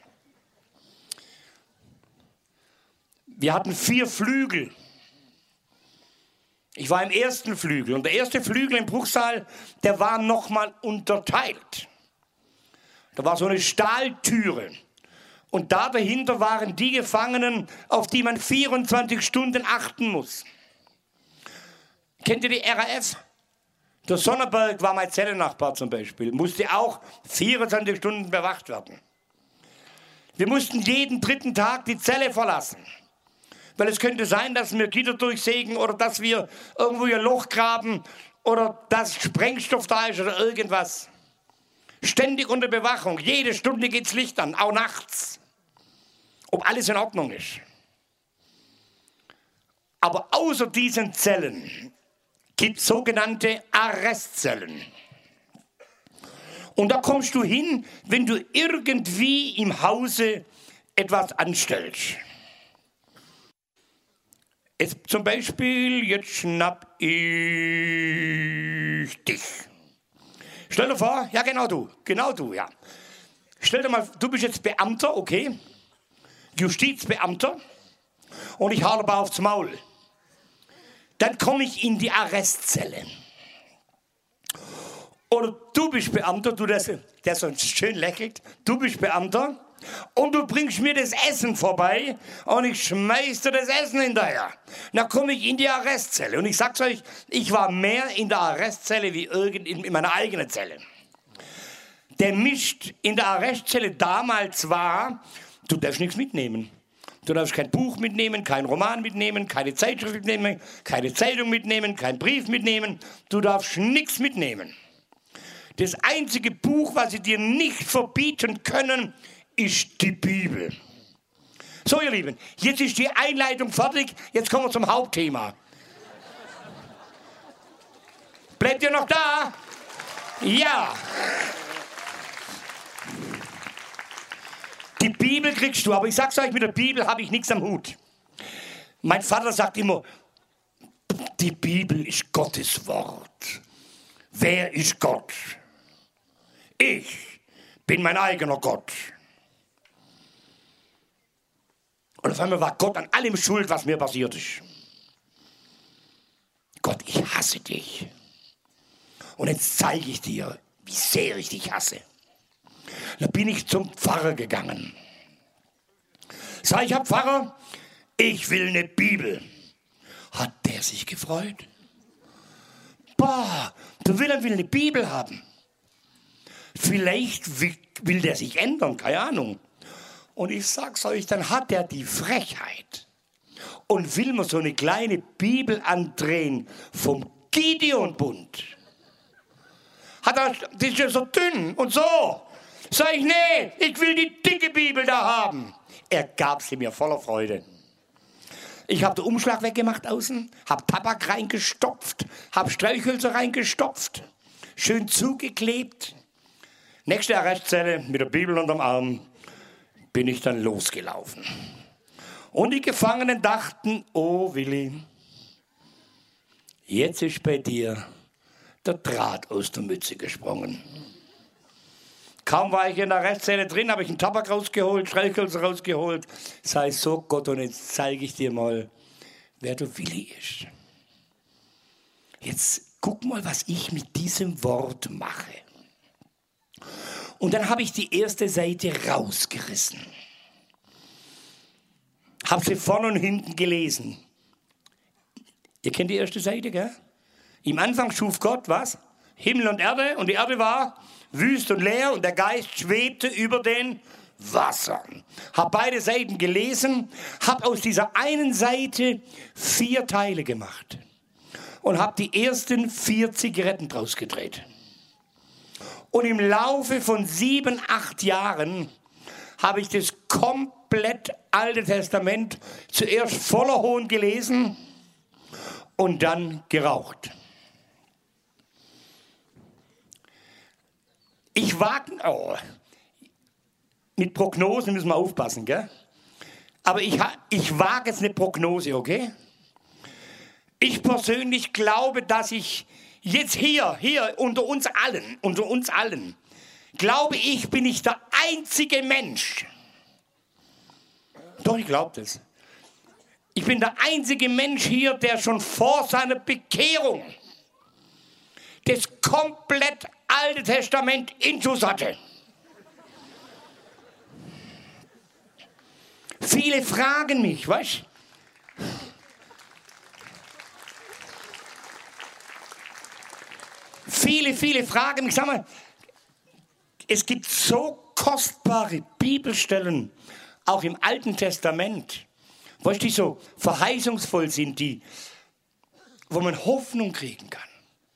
Wir hatten vier Flügel. Ich war im ersten Flügel und der erste Flügel im Bruchsal, der war nochmal unterteilt. Da war so eine Stahltüre und da dahinter waren die Gefangenen, auf die man vierundzwanzig Stunden achten muss. Kennt ihr die R A F? Der Sonnerberg war mein Zellennachbar zum Beispiel, musste auch vierundzwanzig Stunden bewacht werden. Wir mussten jeden dritten Tag die Zelle verlassen. Weil es könnte sein, dass wir Gitter durchsägen oder dass wir irgendwo ein Loch graben oder dass Sprengstoff da ist oder irgendwas. Ständig unter Bewachung. Jede Stunde geht's Licht an, auch nachts. Ob alles in Ordnung ist. Aber außer diesen Zellen gibt es sogenannte Arrestzellen. Und da kommst du hin, wenn du irgendwie im Hause etwas anstellst. Jetzt zum Beispiel, jetzt schnapp ich dich. Stell dir vor, ja genau du, genau du, ja. Stell dir mal, du bist jetzt Beamter, okay? Justizbeamter. Und ich hau aber aufs Maul. Dann komme ich in die Arrestzelle. Oder du bist Beamter, du, der, der so schön lächelt, du bist Beamter und du bringst mir das Essen vorbei und ich schmeiß dir das Essen hinterher. Dann komme ich in die Arrestzelle und ich sag's euch, ich war mehr in der Arrestzelle wie irgend in meiner eigenen Zelle. Der Mist in der Arrestzelle damals war, du darfst nichts mitnehmen. Du darfst kein Buch mitnehmen, kein Roman mitnehmen, keine Zeitschrift mitnehmen, keine Zeitung mitnehmen, keinen Brief mitnehmen. Du darfst nichts mitnehmen. Das einzige Buch, was sie dir nicht verbieten können, ist die Bibel. So, ihr Lieben, jetzt ist die Einleitung fertig. Jetzt kommen wir zum Hauptthema. Bleibt ihr noch da? Ja. Die Bibel kriegst du, aber ich sag's euch, mit der Bibel habe ich nichts am Hut. Mein Vater sagt immer, die Bibel ist Gottes Wort. Wer ist Gott? Ich bin mein eigener Gott. Und auf einmal war Gott an allem schuld, was mir passiert ist. Gott, ich hasse dich. Und jetzt zeige ich dir, wie sehr ich dich hasse. Da bin ich zum Pfarrer gegangen. Sag ich, Herr Pfarrer, ich will eine Bibel. Hat der sich gefreut? Boah, der Wilhelm will eine Bibel haben. Vielleicht will der sich ändern, keine Ahnung. Und ich sag's euch, dann hat er die Frechheit und will mir so eine kleine Bibel andrehen vom Gideon-Bund. Hat er, die ist ja so dünn und so. Sag ich, nee, ich will die dicke Bibel da haben. Er gab sie mir voller Freude. Ich habe den Umschlag weggemacht außen, habe Tabak reingestopft, habe Streichhölzer reingestopft, schön zugeklebt. Nächste Arrestzelle mit der Bibel unterm Arm bin ich dann losgelaufen. Und die Gefangenen dachten, oh Willi, jetzt ist bei dir der Draht aus der Mütze gesprungen. Kaum war ich in der Arrestzelle drin, habe ich einen Tabak rausgeholt, Streichhölzer rausgeholt. Sei so Gott, und jetzt zeige ich dir mal, wer der Willi ist. Jetzt guck mal, was ich mit diesem Wort mache. Und dann habe ich die erste Seite rausgerissen. Habe sie vorne und hinten gelesen. Ihr kennt die erste Seite, gell? Im Anfang schuf Gott, was? Himmel und Erde, und die Erde war wüst und leer und der Geist schwebte über den Wassern. Habe beide Seiten gelesen, habe aus dieser einen Seite vier Teile gemacht und habe die ersten vier Zigaretten draus gedreht. Und im Laufe von sieben, acht Jahren habe ich das komplett Alte Testament zuerst voller Hohn gelesen und dann geraucht. Ich wage, oh, mit Prognosen müssen wir aufpassen, gell? Aber ich, ich wage jetzt eine Prognose, okay? Ich persönlich glaube, dass ich jetzt hier, hier unter uns allen, unter uns allen, glaube ich, bin ich der einzige Mensch. Doch, ich glaube das. Ich bin der einzige Mensch hier, der schon vor seiner Bekehrung das komplett Alte Testament Intus hatte. Viele fragen mich, was? Viele, viele fragen mich, sag mal, es gibt so kostbare Bibelstellen, auch im Alten Testament, weißt, die so verheißungsvoll sind, die, wo man Hoffnung kriegen kann.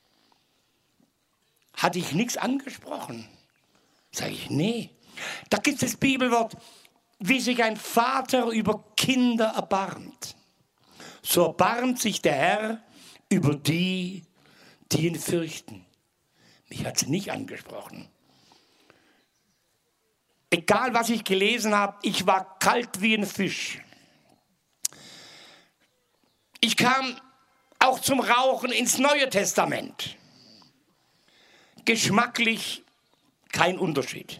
Hatte ich nichts angesprochen? Sag ich, nee. Da gibt es das Bibelwort, wie sich ein Vater über Kinder erbarmt. so erbarmt sich der Herr über die, die ihn fürchten. Mich hat sie nicht angesprochen. Egal, was ich gelesen habe, ich war kalt wie ein Fisch. Ich kam auch zum Rauchen ins Neue Testament. Geschmacklich kein Unterschied.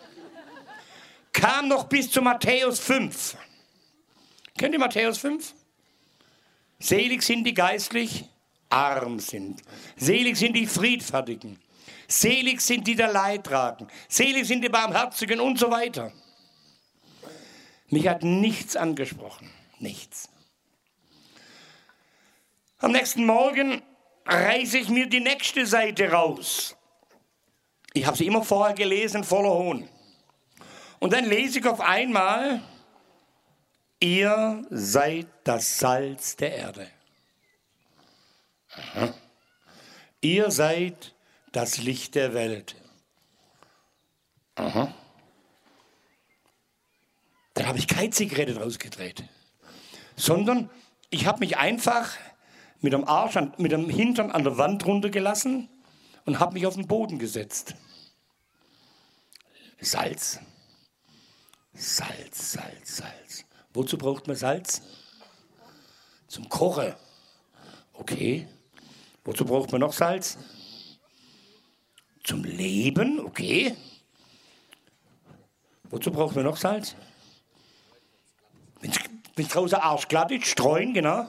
Kam noch bis zu Matthäus fünf. Kennt ihr Matthäus fünf? Selig sind die geistlich arm sind. Selig sind die Friedfertigen. Selig sind die, die Leid tragen. Selig sind die Barmherzigen und so weiter. Mich hat nichts angesprochen. Nichts. Am nächsten Morgen reiße ich mir die nächste Seite raus. Ich habe sie immer vorher gelesen, voller Hohn. Und dann lese ich auf einmal, ihr seid das Salz der Erde. Aha. Ihr seid das Licht der Welt. Aha. Dann habe ich keine Zigarette draus gedreht, sondern ich habe mich einfach mit dem Arsch, an, mit dem Hintern an der Wand runtergelassen und habe mich auf den Boden gesetzt. Salz. Salz, Salz, Salz. Wozu braucht man Salz? Zum Kochen. Okay. Wozu braucht man noch Salz? Zum Leben. Okay. Wozu braucht man noch Salz? Wenn es draußen arschglatt ist, streuen, genau.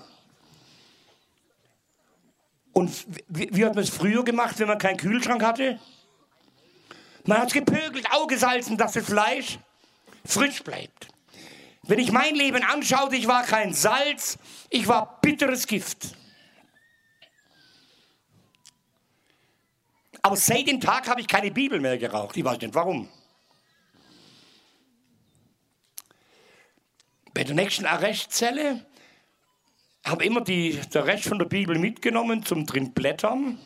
Und wie, wie hat man es früher gemacht, wenn man keinen Kühlschrank hatte? Man hat es gepökelt, aufgesalzen, dass das Fleisch frisch bleibt. Wenn ich mein Leben anschaute, ich war kein Salz, ich war bitteres Gift. Aber seit dem Tag habe ich keine Bibel mehr geraucht. Ich weiß nicht warum. Bei der nächsten Arrestzelle habe ich immer die, der Rest von der Bibel mitgenommen zum drin blättern.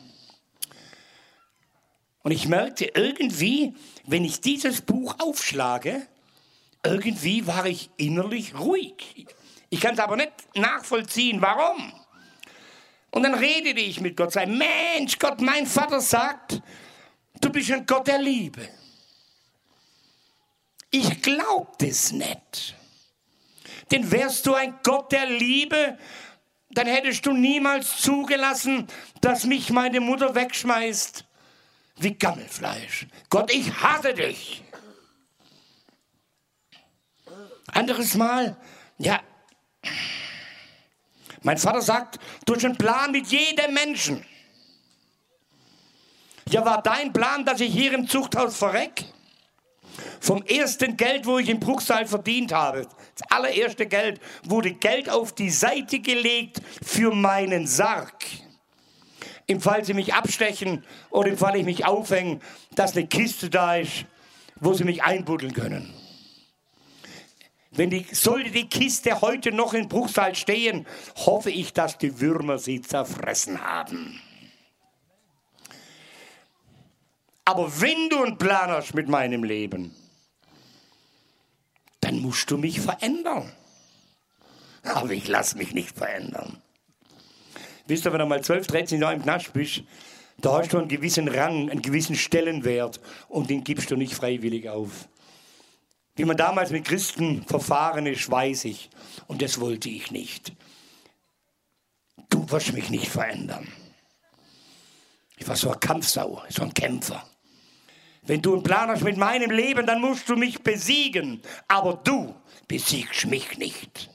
Und ich merkte irgendwie, wenn ich dieses Buch aufschlage, irgendwie war ich innerlich ruhig. Ich kann es aber nicht nachvollziehen, warum. Und dann redete ich mit Gott, sage, Mensch, Gott, mein Vater sagt, du bist ein Gott der Liebe. Ich glaub das nicht. Denn wärst du ein Gott der Liebe, dann hättest du niemals zugelassen, dass mich meine Mutter wegschmeißt wie Gammelfleisch. Gott, ich hasse dich. Anderes Mal, ja, mein Vater sagt, du hast einen Plan mit jedem Menschen. Ja, war dein Plan, dass ich hier im Zuchthaus verreck? Vom ersten Geld, wo ich in Bruchsal verdient habe, das allererste Geld, wurde Geld auf die Seite gelegt für meinen Sarg. Im Fall sie mich abstechen oder im Fall ich mich aufhänge, dass eine Kiste da ist, wo sie mich einbuddeln können. Wenn die, sollte die Kiste heute noch in Bruchsal stehen, hoffe ich, dass die Würmer sie zerfressen haben. Aber wenn du einen Plan hast mit meinem Leben, dann musst du mich verändern. Aber ich lasse mich nicht verändern. Wisst ihr, wenn du mal zwölf, dreizehn Jahre im Knast bist, da hast du einen gewissen Rang, einen gewissen Stellenwert und den gibst du nicht freiwillig auf. Wie man damals mit Christen verfahren ist, weiß ich. Und das wollte ich nicht. Du wirst mich nicht verändern. Ich war so ein Kampfsau, so ein Kämpfer. Wenn du einen Plan hast mit meinem Leben, dann musst du mich besiegen. Aber du besiegst mich nicht.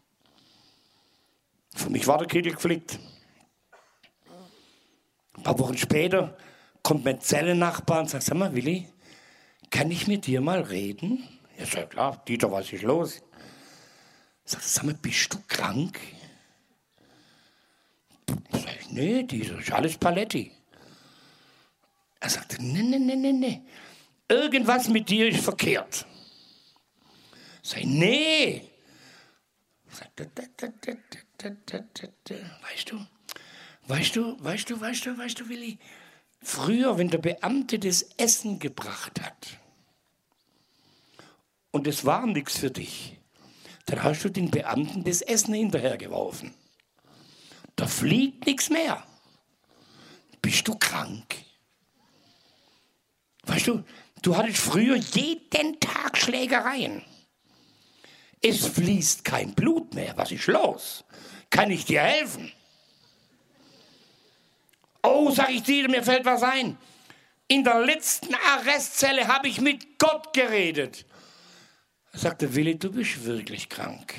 Für mich war der Kittel geflickt. Ein paar Wochen später kommt mein Zellennachbar und sagt, sag mal, Willi, kann ich mit dir mal reden? Ja, sag, klar, Dieter, was ist los? Sagt, sag mal, bist du krank? Sag ich, nee, Dieter, ist alles Paletti. Er sagte, nee, nee, nee, nee, nee. Irgendwas mit dir ist verkehrt. Sag ich, nee. Sagt, da, da, da, da, da, da, da, da. Weißt du, weißt du, weißt du, weißt du, weißt du, Willi, früher, wenn der Beamte das Essen gebracht hat und es war nichts für dich, dann hast du den Beamten das Essen hinterhergeworfen. Da fliegt nichts mehr. Bist du krank? Weißt du, du hattest früher jeden Tag Schlägereien. Es fließt kein Blut mehr. Was ist los? Kann ich dir helfen? Oh, sag ich dir, mir fällt was ein. In der letzten Arrestzelle habe ich mit Gott geredet. Er sagte, Willi, du bist wirklich krank.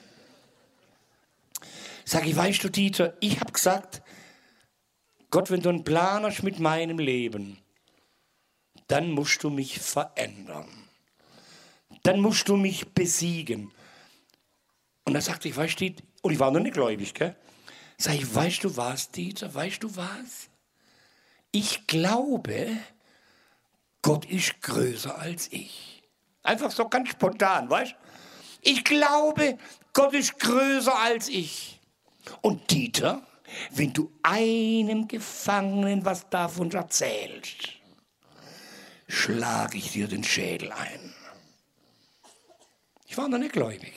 Sag ich, weißt du, Dieter, ich habe gesagt, Gott, wenn du einen Plan hast mit meinem Leben, dann musst du mich verändern. Dann musst du mich besiegen. Und da sagte ich, weißt du, und ich war noch nicht gläubig, gell? Sag ich, weißt du was, Dieter, weißt du was? Ich glaube, Gott ist größer als ich. Einfach so ganz spontan, weißt du? Ich glaube, Gott ist größer als ich. Und Dieter, wenn du einem Gefangenen was davon erzählst, schlage ich dir den Schädel ein. Ich war noch nicht gläubig.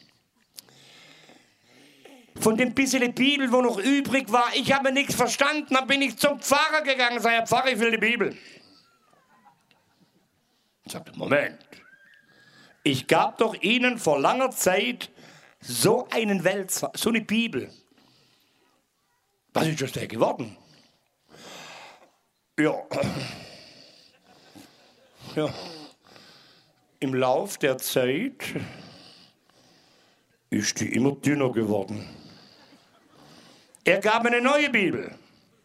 Von dem bisschen Bibel, wo noch übrig war, ich habe nichts verstanden, dann bin ich zum Pfarrer gegangen und sagte, Herr Pfarrer, ich will die Bibel. Ich sagte, Moment, ich gab doch Ihnen vor langer Zeit so einen Wälzer, so eine Bibel. Was ist aus der geworden? Ja, ja, im Lauf der Zeit ist die immer dünner geworden. Er gab mir eine neue Bibel.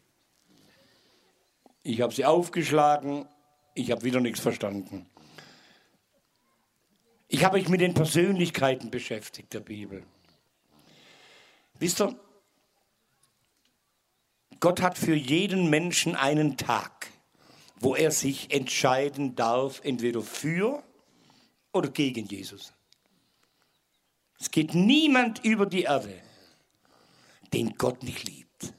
Ich habe sie aufgeschlagen, ich habe wieder nichts verstanden. Ich habe mich mit den Persönlichkeiten beschäftigt, der Bibel. Wisst ihr, Gott hat für jeden Menschen einen Tag, wo er sich entscheiden darf, entweder für oder gegen Jesus. Es geht niemand über die Erde, den Gott nicht liebt.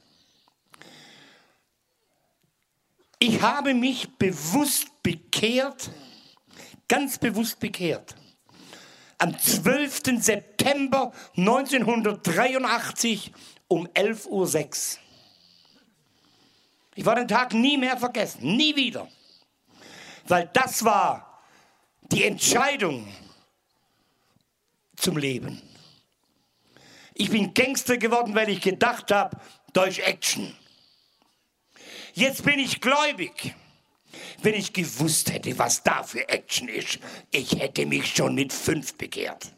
Ich habe mich bewusst bekehrt, ganz bewusst bekehrt, am zwölften September neunzehnhundertdreiundachtzig um elf Uhr sechs. Ich werde den Tag nie mehr vergessen, nie wieder. Weil das war die Entscheidung zum Leben. Ich bin Gangster geworden, weil ich gedacht habe, da ist Action. Jetzt bin ich gläubig. Wenn ich gewusst hätte, was da für Action ist, ich hätte mich schon mit fünf bekehrt.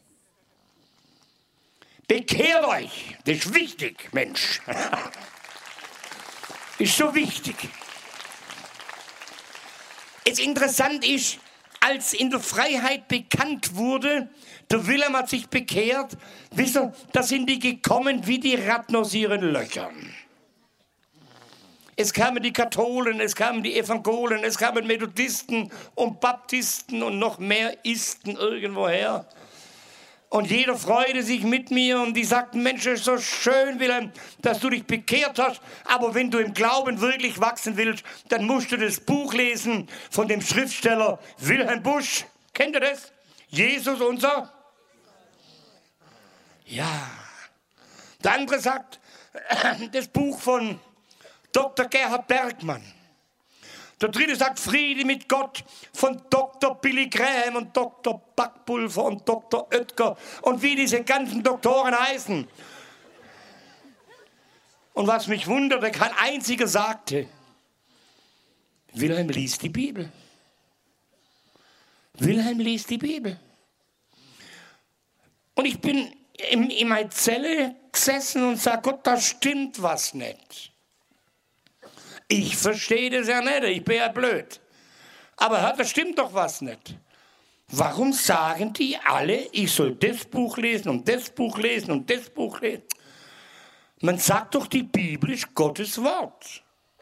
Bekehrt euch, das ist wichtig, Mensch. Ist so wichtig. Es interessant ist, als in der Freiheit bekannt wurde, der Wilhelm hat sich bekehrt, wisst ihr, da sind die gekommen wie die Ratten aus ihren Löchern. Es kamen die Katholen, es kamen die Evangelien, es kamen Methodisten und Baptisten und noch mehr Isten irgendwoher. Und jeder freute sich mit mir und die sagten, Mensch, es ist so schön, Wilhelm, dass du dich bekehrt hast. Aber wenn du im Glauben wirklich wachsen willst, dann musst du das Buch lesen von dem Schriftsteller Wilhelm Busch. Kennt ihr das? Jesus unser? Ja. Der andere sagt, das Buch von Doktor Gerhard Bergmann. Der dritte sagt Friede mit Gott von Doktor Billy Graham und Doktor Backpulver und Doktor Oetker und wie diese ganzen Doktoren heißen. Und was mich wunderte, kein einziger sagte, Wilhelm liest die Bibel. Wilhelm liest die Bibel. Und ich bin in, in meiner Zelle gesessen und sage, Gott, da stimmt was nicht. Ich verstehe das ja nicht, ich bin ja blöd. Aber da stimmt doch was nicht. Warum sagen die alle, ich soll das Buch lesen und das Buch lesen und das Buch lesen? Man sagt doch, die Bibel ist Gottes Wort.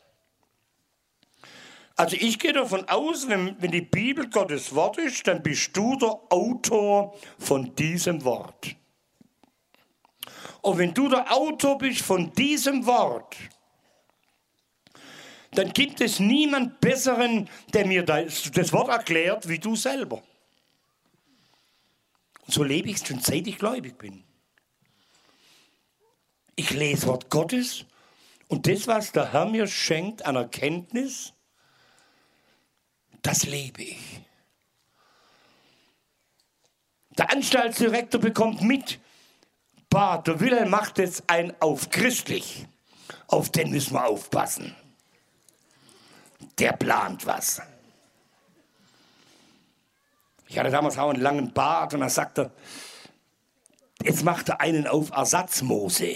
Also ich gehe davon aus, wenn, wenn die Bibel Gottes Wort ist, dann bist du der Autor von diesem Wort. Und wenn du der Autor bist von diesem Wort, dann gibt es niemand Besseren, der mir das, das Wort erklärt, wie du selber. Und so lebe ich schon, seit ich gläubig bin. Ich lese Wort Gottes und das, was der Herr mir schenkt an Erkenntnis, das lebe ich. Der Anstaltsdirektor bekommt mit, bah, der Wilhelm macht jetzt ein auf christlich. Auf den müssen wir aufpassen. Der plant was. Ich hatte damals auch einen langen Bart und dann sagt er, jetzt macht er einen auf Ersatzmose.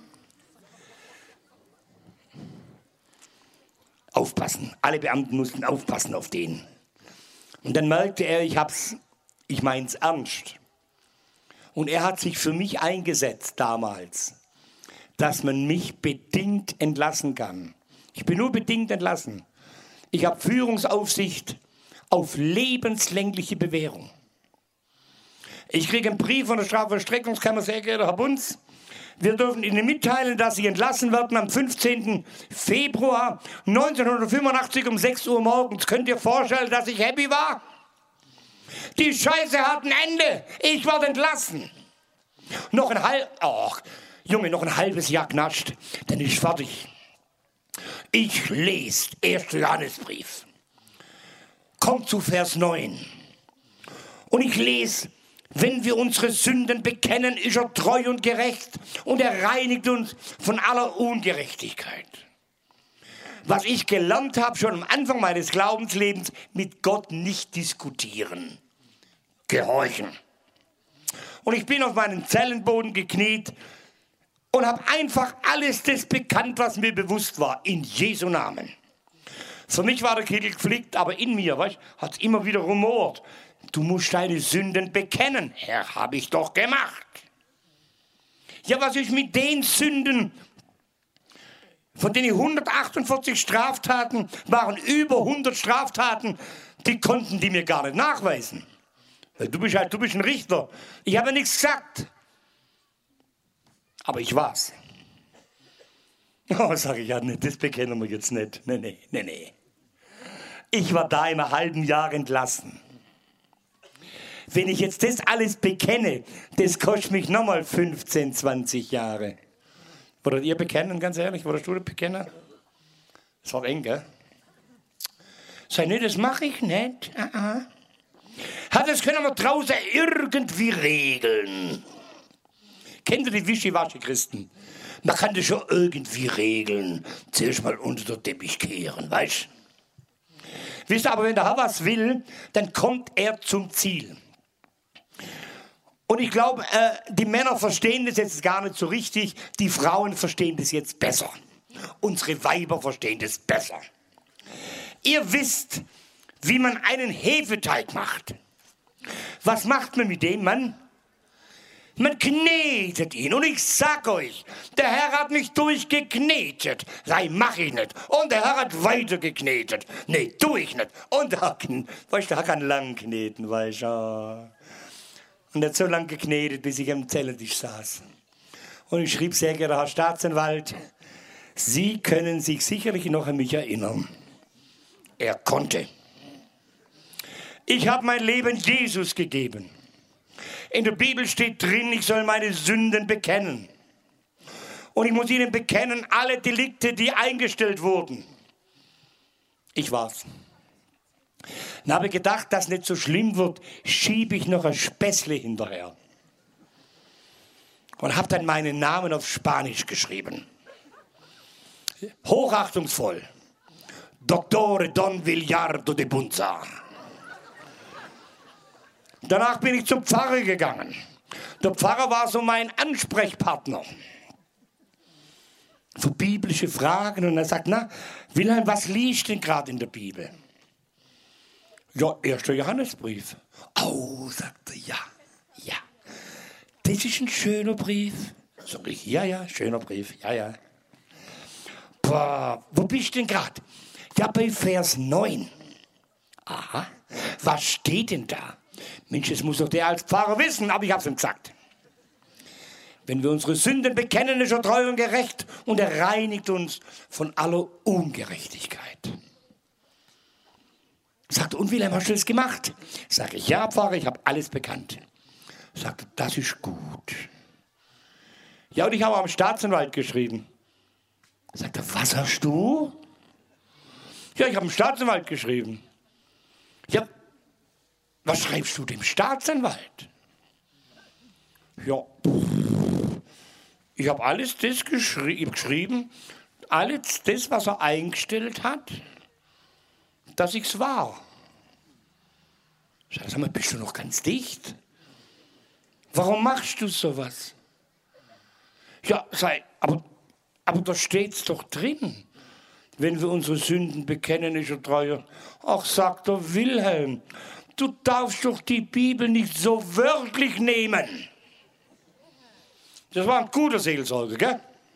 Aufpassen. Alle Beamten mussten aufpassen auf den. Und dann merkte er, ich hab's, ich mein's ernst. Und er hat sich für mich eingesetzt damals, dass man mich bedingt entlassen kann. Ich bin nur bedingt entlassen. Ich habe Führungsaufsicht auf lebenslängliche Bewährung. Ich kriege einen Brief von der Strafvollstreckungskammer, sehr geehrter Herr Bunz. Wir dürfen Ihnen mitteilen, dass Sie entlassen werden am fünfzehnten Februar neunzehnhundertfünfundachtzig um sechs Uhr morgens. Könnt ihr vorstellen, dass ich happy war? Die Scheiße hat ein Ende. Ich werde entlassen. Noch ein halb... Ach, Junge, noch ein halbes Jahr knascht, dann ist fertig. Ich lese erster Johannesbrief. Kommt zu Vers neun. Und ich lese, wenn wir unsere Sünden bekennen, ist er treu und gerecht und er reinigt uns von aller Ungerechtigkeit. Was ich gelernt habe, schon am Anfang meines Glaubenslebens, mit Gott nicht diskutieren. Gehorchen. Und ich bin auf meinen Zellenboden gekniet und habe einfach alles das bekannt, was mir bewusst war, in Jesu Namen. Für mich war der Kittel geflickt, aber in mir, weißt, hat es immer wieder rumort. Du musst deine Sünden bekennen. Herr, habe ich doch gemacht. Ja, was ist mit den Sünden? Von denen hundertachtundvierzig Straftaten waren über hundert Straftaten, die konnten die mir gar nicht nachweisen. Weil du bist halt, du bist ein Richter. Ich habe nichts gesagt. Aber ich war's. Oh, sage ich ja nicht, das bekennen wir jetzt nicht. Nee, nee, nee, nee. Ich war da in einem halben Jahr entlassen. Wenn ich jetzt das alles bekenne, das kostet mich nochmal fünfzehn, zwanzig Jahre. Würdet ihr bekennen, ganz ehrlich? Würdest du das bekennen? Das war eng, gell? Sag, nee, das mache ich nicht. Uh-uh. Ha, das können wir draußen irgendwie regeln. Kennt ihr die Wischiwaschi-Christen? Man kann das schon irgendwie regeln. Zuerst mal unter den Teppich kehren, weißt du? Wisst ihr, aber wenn der Herr was will, dann kommt er zum Ziel. Und ich glaube, äh, die Männer verstehen das jetzt gar nicht so richtig. Die Frauen verstehen das jetzt besser. Unsere Weiber verstehen das besser. Ihr wisst, wie man einen Hefeteig macht. Was macht man mit dem, Mann? Man knetet ihn. Und ich sag euch, der Herr hat mich durchgeknetet. Nein, mach ich nicht. Und der Herr hat weiter geknetet. Nee, tu ich nicht. Und der Herr, weißt, der Herr kann lang kneten, weißt du. Und er hat so lange geknetet, bis ich am Zellentisch saß. Und ich schrieb, sehr geehrter Herr Staatsanwalt, Sie können sich sicherlich noch an mich erinnern. Er konnte. Ich habe mein Leben Jesus gegeben. In der Bibel steht drin, ich soll meine Sünden bekennen. Und ich muss Ihnen bekennen, alle Delikte, die eingestellt wurden. Ich war's. Dann habe ich gedacht, dass nicht so schlimm wird, schiebe ich noch ein Späßle hinterher. Und habe dann meinen Namen auf Spanisch geschrieben. Hochachtungsvoll. Doktore Don Villardo de Bunza. Danach bin ich zum Pfarrer gegangen. Der Pfarrer war so mein Ansprechpartner für biblische Fragen. Und er sagt, na, Wilhelm, was liest denn gerade in der Bibel? Ja, erster Johannesbrief. Oh, sagt er, ja, ja. Das ist ein schöner Brief. Sag ich, ja, ja, schöner Brief, ja, ja. Boah, wo bist du denn gerade? Ja, bei Vers neun. Aha, was steht denn da? Mensch, das muss doch der als Pfarrer wissen, aber ich hab's ihm gesagt. Wenn wir unsere Sünden bekennen, ist er treu und gerecht und er reinigt uns von aller Ungerechtigkeit. Sagt, und Wilhelm, hast du das gemacht? Sag ich, ja, Pfarrer, ich habe alles bekannt. Sagt, das ist gut. Ja, und ich habe am Staatsanwalt geschrieben. Sagt er, was hast du? Ja, ich habe dem Staatsanwalt geschrieben. Ja, was schreibst du dem Staatsanwalt? Ja, ich habe alles das geschri geschrieben, alles das, was er eingestellt hat, dass ich's war. Sag mal, bist du noch ganz dicht? Warum machst du sowas? Ja, sei, aber, aber da steht's doch drin. Wenn wir unsere Sünden bekennen, ist er treuer. Ach, sagt der Wilhelm, du darfst doch die Bibel nicht so wörtlich nehmen. Das war ein guter Seelsorger, gell?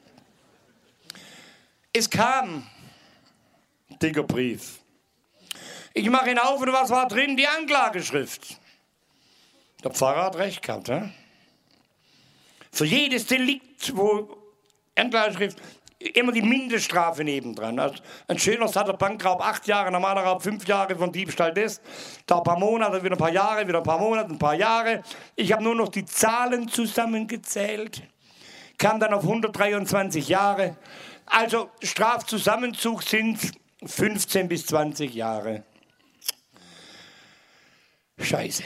Es kam ein dicker Brief. Ich mache ihn auf und was war drin? Die Anklageschrift. Der Pfarrer hat recht gehabt. He? Für jedes Delikt, wo Anklageschrift, immer die Mindeststrafe nebendran. Also ein schöner satter Bankraub, acht Jahre, normaler Raub, fünf Jahre, von Diebstahl das. Da ein paar Monate, wieder ein paar Jahre, wieder ein paar Monate, ein paar Jahre. Ich habe nur noch die Zahlen zusammengezählt. Kam dann auf hundertdreiundzwanzig Jahre. Also Strafzusammenzug sind fünfzehn bis zwanzig Jahre. Scheiße.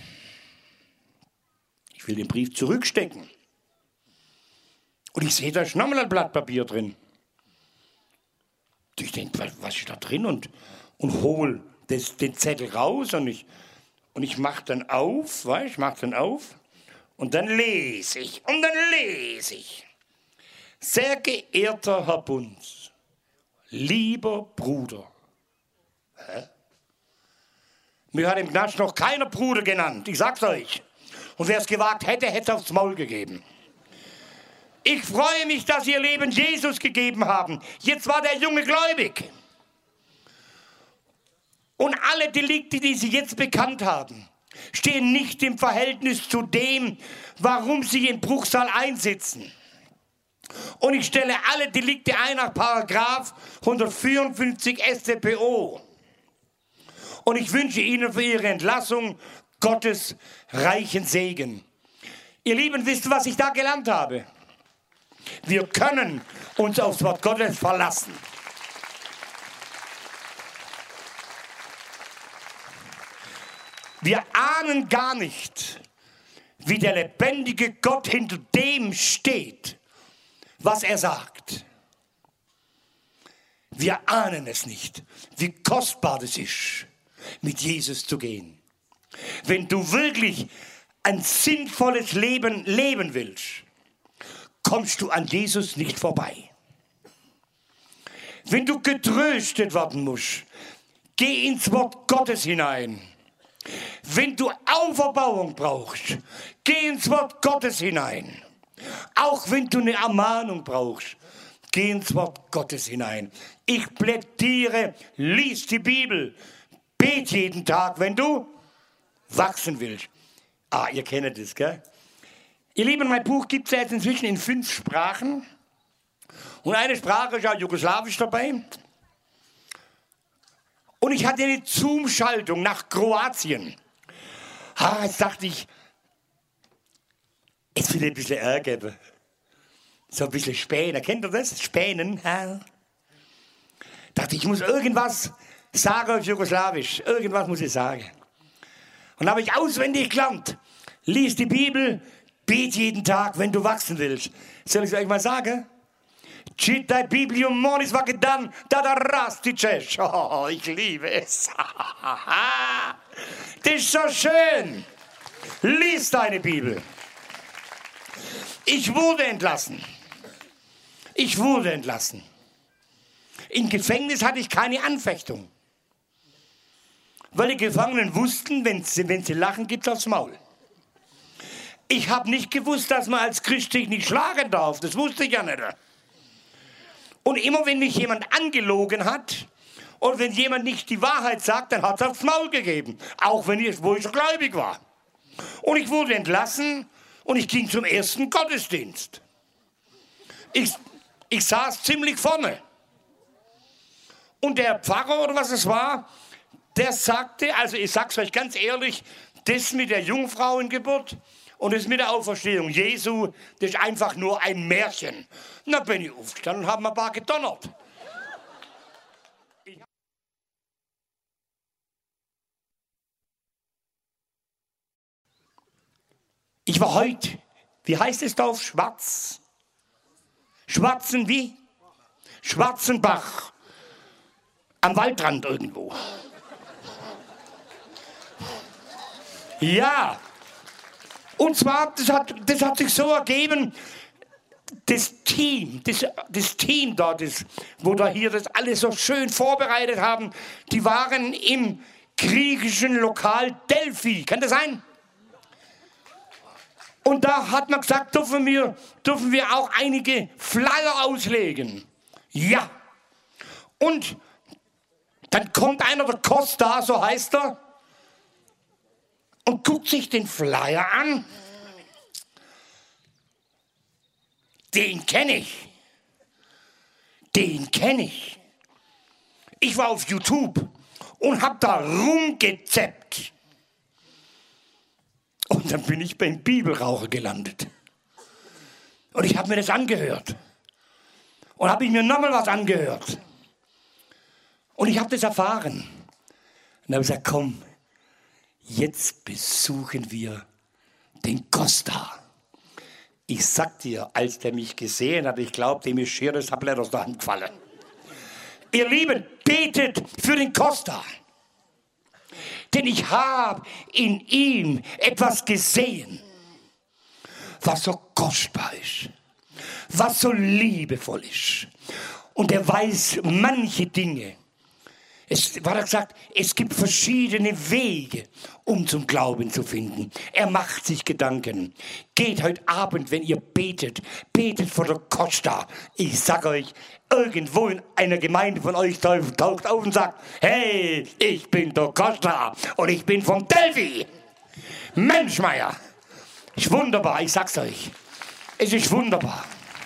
Ich will den Brief zurückstecken. Und ich sehe, da ist nochmal ein Blatt Papier drin. Ich denke, was, was ist da drin? Und, und hole den Zettel raus und ich, und ich mache dann auf, weißt, ich mache dann auf und dann lese ich und dann lese ich. Sehr geehrter Herr Bunz, lieber Bruder. Hä? Mir hat im Knast noch keiner Bruder genannt, ich sag's euch. Und wer es gewagt hätte, hätte es aufs Maul gegeben. Ich freue mich, dass Sie Ihr Leben Jesus gegeben haben. Jetzt war der Junge gläubig. Und alle Delikte, die Sie jetzt bekannt haben, stehen nicht im Verhältnis zu dem, warum Sie in Bruchsal einsitzen. Und ich stelle alle Delikte ein nach Paragraph hundertvierundfünfzig S t P O. Und ich wünsche Ihnen für Ihre Entlassung Gottes reichen Segen. Ihr Lieben, wisst ihr, was ich da gelernt habe? Wir können uns aufs Wort Gottes verlassen. Wir ahnen gar nicht, wie der lebendige Gott hinter dem steht, was er sagt. Wir ahnen es nicht, wie kostbar es ist, mit Jesus zu gehen. Wenn du wirklich ein sinnvolles Leben leben willst, kommst du an Jesus nicht vorbei. Wenn du getröstet werden musst, geh ins Wort Gottes hinein. Wenn du Auferbauung brauchst, geh ins Wort Gottes hinein. Auch wenn du eine Ermahnung brauchst, geh ins Wort Gottes hinein. Ich plädiere, lies die Bibel, bet jeden Tag, wenn du wachsen willst. Ah, ihr kennt das, gell? Ihr Lieben, mein Buch gibt es ja jetzt inzwischen in fünf Sprachen. Und eine Sprache ist ja Jugoslawisch dabei. Und ich hatte eine Zoom-Schaltung nach Kroatien. Ah, jetzt dachte ich, es will ein bisschen Ärger geben. So ein bisschen Spänen. Kennt ihr das? Spänen. Ja. Dachte ich, ich muss irgendwas sagen auf Jugoslawisch. Irgendwas muss ich sagen. Und dann habe ich auswendig gelernt. Lies die Bibel, bet jeden Tag, wenn du wachsen willst. Soll ich es euch mal sagen? Čitaj Bibliju, molim svaki dan, da da rasti ćeš. Oh, ich liebe es. Das ist so schön. Lies deine Bibel. Ich wurde entlassen. Ich wurde entlassen. Im Gefängnis hatte ich keine Anfechtung. Weil die Gefangenen wussten, wenn sie, wenn sie lachen, gibt es aufs Maul. Ich habe nicht gewusst, dass man als Christ sich nicht schlagen darf. Das wusste ich ja nicht. Und immer wenn mich jemand angelogen hat und wenn jemand nicht die Wahrheit sagt, dann hat es aufs Maul gegeben. Auch wenn ich, wo ich gläubig war. Und ich wurde entlassen und ich ging zum ersten Gottesdienst. Ich, ich saß ziemlich vorne. Und der Pfarrer oder was es war, der sagte, also ich sag's euch ganz ehrlich, das mit der Jungfrauengeburt Und das mit der Auferstehung Jesu, das ist einfach nur ein Märchen. Na, bin ich aufgestanden und habe ein paar gedonnert. Ich war heute, wie heißt es Dorf? Schwarz? Schwarzen wie? Schwarzenbach. Am Waldrand irgendwo. Ja. Und zwar, das hat, das hat sich so ergeben, das Team, das, das Team dort, das, wo da hier das alles so schön vorbereitet haben, die waren im griechischen Lokal Delphi. Kann das sein? Und da hat man gesagt, dürfen wir, dürfen wir auch einige Flyer auslegen. Ja. Und dann kommt einer, der Costa, so heißt er, und guckt sich den Flyer an. Den kenne ich. Den kenne ich. Ich war auf YouTube und habe da rumgezappt. Und dann bin ich beim Bibelraucher gelandet. Und ich habe mir das angehört. Und habe ich mir nochmal was angehört. Und ich habe das erfahren. Und habe gesagt, komm, jetzt besuchen wir den Costa. Ich sag dir, als der mich gesehen hat, ich glaube, dem ist schier das Tablett aus der Hand gefallen. Ihr Lieben, betet für den Costa. Denn ich habe in ihm etwas gesehen, was so kostbar ist, was so liebevoll ist. Und er weiß manche Dinge. Es war gesagt, es gibt verschiedene Wege, um zum Glauben zu finden. Er macht sich Gedanken. Geht heute Abend, wenn ihr betet, betet vor der Costa. Ich sag euch, irgendwo in einer Gemeinde von euch taucht auf und sagt, hey, ich bin der Costa und ich bin vom Delphi. Mensch, Meier, ist wunderbar, ich sag's euch. Es ist wunderbar.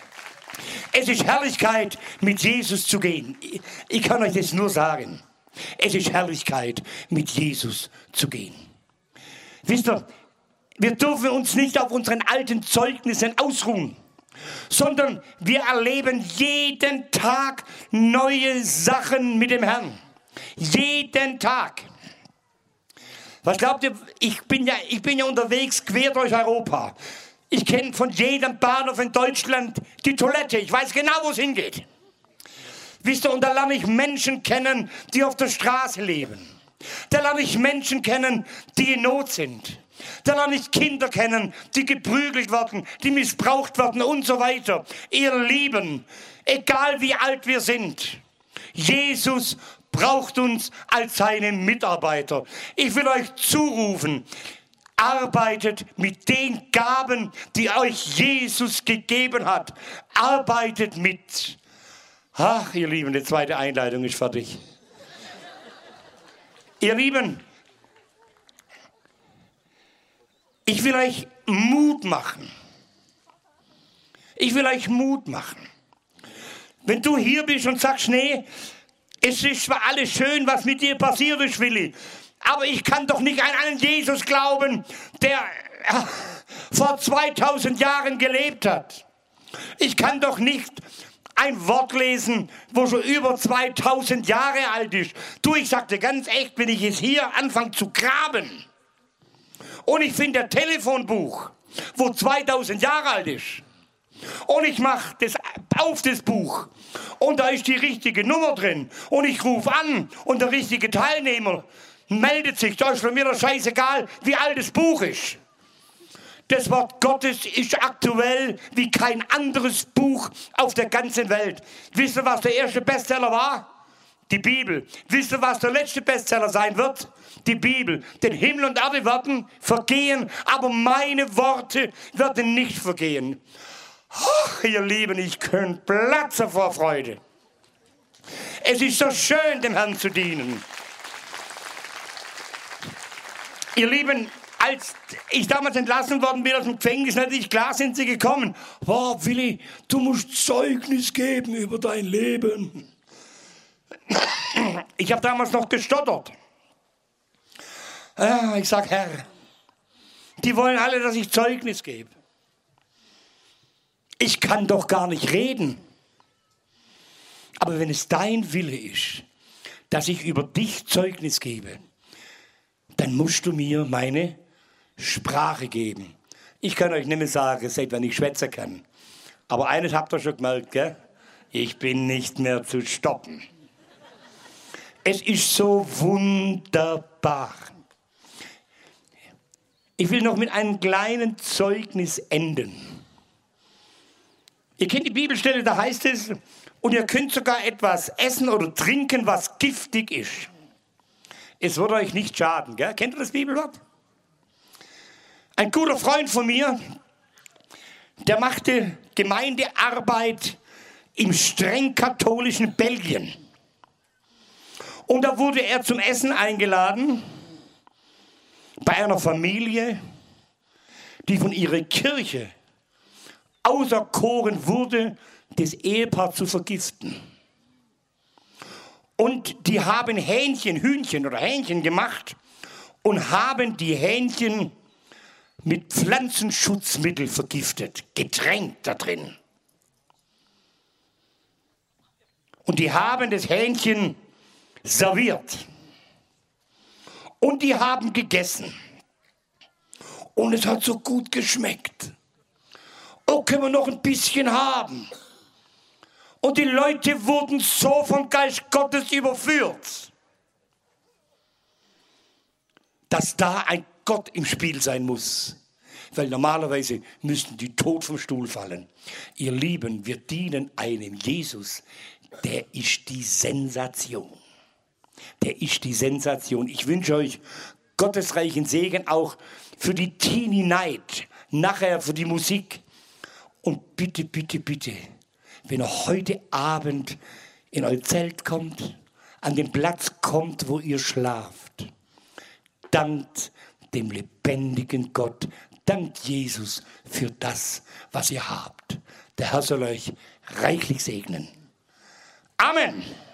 Es ist Herrlichkeit, mit Jesus zu gehen. Ich kann euch das nur sagen. Es ist Herrlichkeit, mit Jesus zu gehen. Wisst ihr, wir dürfen uns nicht auf unseren alten Zeugnissen ausruhen, sondern wir erleben jeden Tag neue Sachen mit dem Herrn. Jeden Tag. Was glaubt ihr, ich bin ja, ich bin ja unterwegs quer durch Europa. Ich kenne von jedem Bahnhof in Deutschland die Toilette. Ich weiß genau, wo es hingeht. Wisst ihr, und da lerne ich Menschen kennen, die auf der Straße leben. Da lerne ich Menschen kennen, die in Not sind. Da lerne ich Kinder kennen, die geprügelt werden, die missbraucht werden und so weiter. Ihr Lieben, egal wie alt wir sind, Jesus braucht uns als seine Mitarbeiter. Ich will euch zurufen, arbeitet mit den Gaben, die euch Jesus gegeben hat. Arbeitet mit. Ach, ihr Lieben, die zweite Einleitung ist fertig. Ihr Lieben, ich will euch Mut machen. Ich will euch Mut machen. Wenn du hier bist und sagst, nee, es ist zwar alles schön, was mit dir passiert ist, Willi, aber ich kann doch nicht an einen Jesus glauben, der äh, vor zweitausend Jahren gelebt hat. Ich kann doch nicht ein Wort lesen, wo schon über zweitausend Jahre alt ist. Du, ich sagte ganz echt, wenn ich es hier anfange zu graben und ich finde ein Telefonbuch, wo zweitausend Jahre alt ist, und ich mache das auf das Buch und da ist die richtige Nummer drin und ich rufe an und der richtige Teilnehmer meldet sich, da ist für mir doch scheißegal, wie alt das Buch ist. Das Wort Gottes ist aktuell wie kein anderes Buch auf der ganzen Welt. Wisst ihr, was der erste Bestseller war? Die Bibel. Wisst ihr, was der letzte Bestseller sein wird? Die Bibel. Denn Himmel und Erde werden vergehen, aber meine Worte werden nicht vergehen. Ach, ihr Lieben, ich könnte platzen vor Freude. Es ist so schön, dem Herrn zu dienen. Ihr Lieben, als ich damals entlassen worden bin aus dem Gefängnis, natürlich klar sind sie gekommen. Wow, Willi, du musst Zeugnis geben über dein Leben. Ich habe damals noch gestottert. Ja, ich sag, Herr, Die wollen alle, dass ich Zeugnis gebe. Ich kann doch gar nicht reden. Aber wenn es dein Wille ist, dass ich über dich Zeugnis gebe, dann musst du mir meine Sprache geben. Ich kann euch nicht mehr sagen, seit wann ich schwätzen kann. Aber eines habt ihr schon gemerkt, gell? Ich bin nicht mehr zu stoppen. Es ist so wunderbar. Ich will noch mit einem kleinen Zeugnis enden. Ihr kennt die Bibelstelle, da heißt es, und ihr könnt sogar etwas essen oder trinken, was giftig ist. Es wird euch nicht schaden, gell? Kennt ihr das Bibelwort? Ein guter Freund von mir, der machte Gemeindearbeit im streng katholischen Belgien. Und da wurde er zum Essen eingeladen bei einer Familie, die von ihrer Kirche auserkoren wurde, das Ehepaar zu vergiften. Und die haben Hähnchen, Hühnchen oder Hähnchen gemacht und haben die Hähnchen mit Pflanzenschutzmittel vergiftet, getränkt da drin. Und die haben das Hähnchen serviert. Und die haben gegessen. Und es hat so gut geschmeckt. Oh, können wir noch ein bisschen haben? Und die Leute wurden so vom Geist Gottes überführt, dass da ein Gott im Spiel sein muss. Weil normalerweise müssten die tot vom Stuhl fallen. Ihr Lieben, wir dienen einem Jesus, der ist die Sensation. Der ist die Sensation. Ich wünsche euch gottesreichen Segen auch für die Teenie Night, nachher für die Musik. Und bitte, bitte, bitte, wenn ihr heute Abend in euer Zelt kommt, an den Platz kommt, wo ihr schlaft, dankt dem lebendigen Gott, dankt Jesus für das, was ihr habt. Der Herr soll euch reichlich segnen. Amen.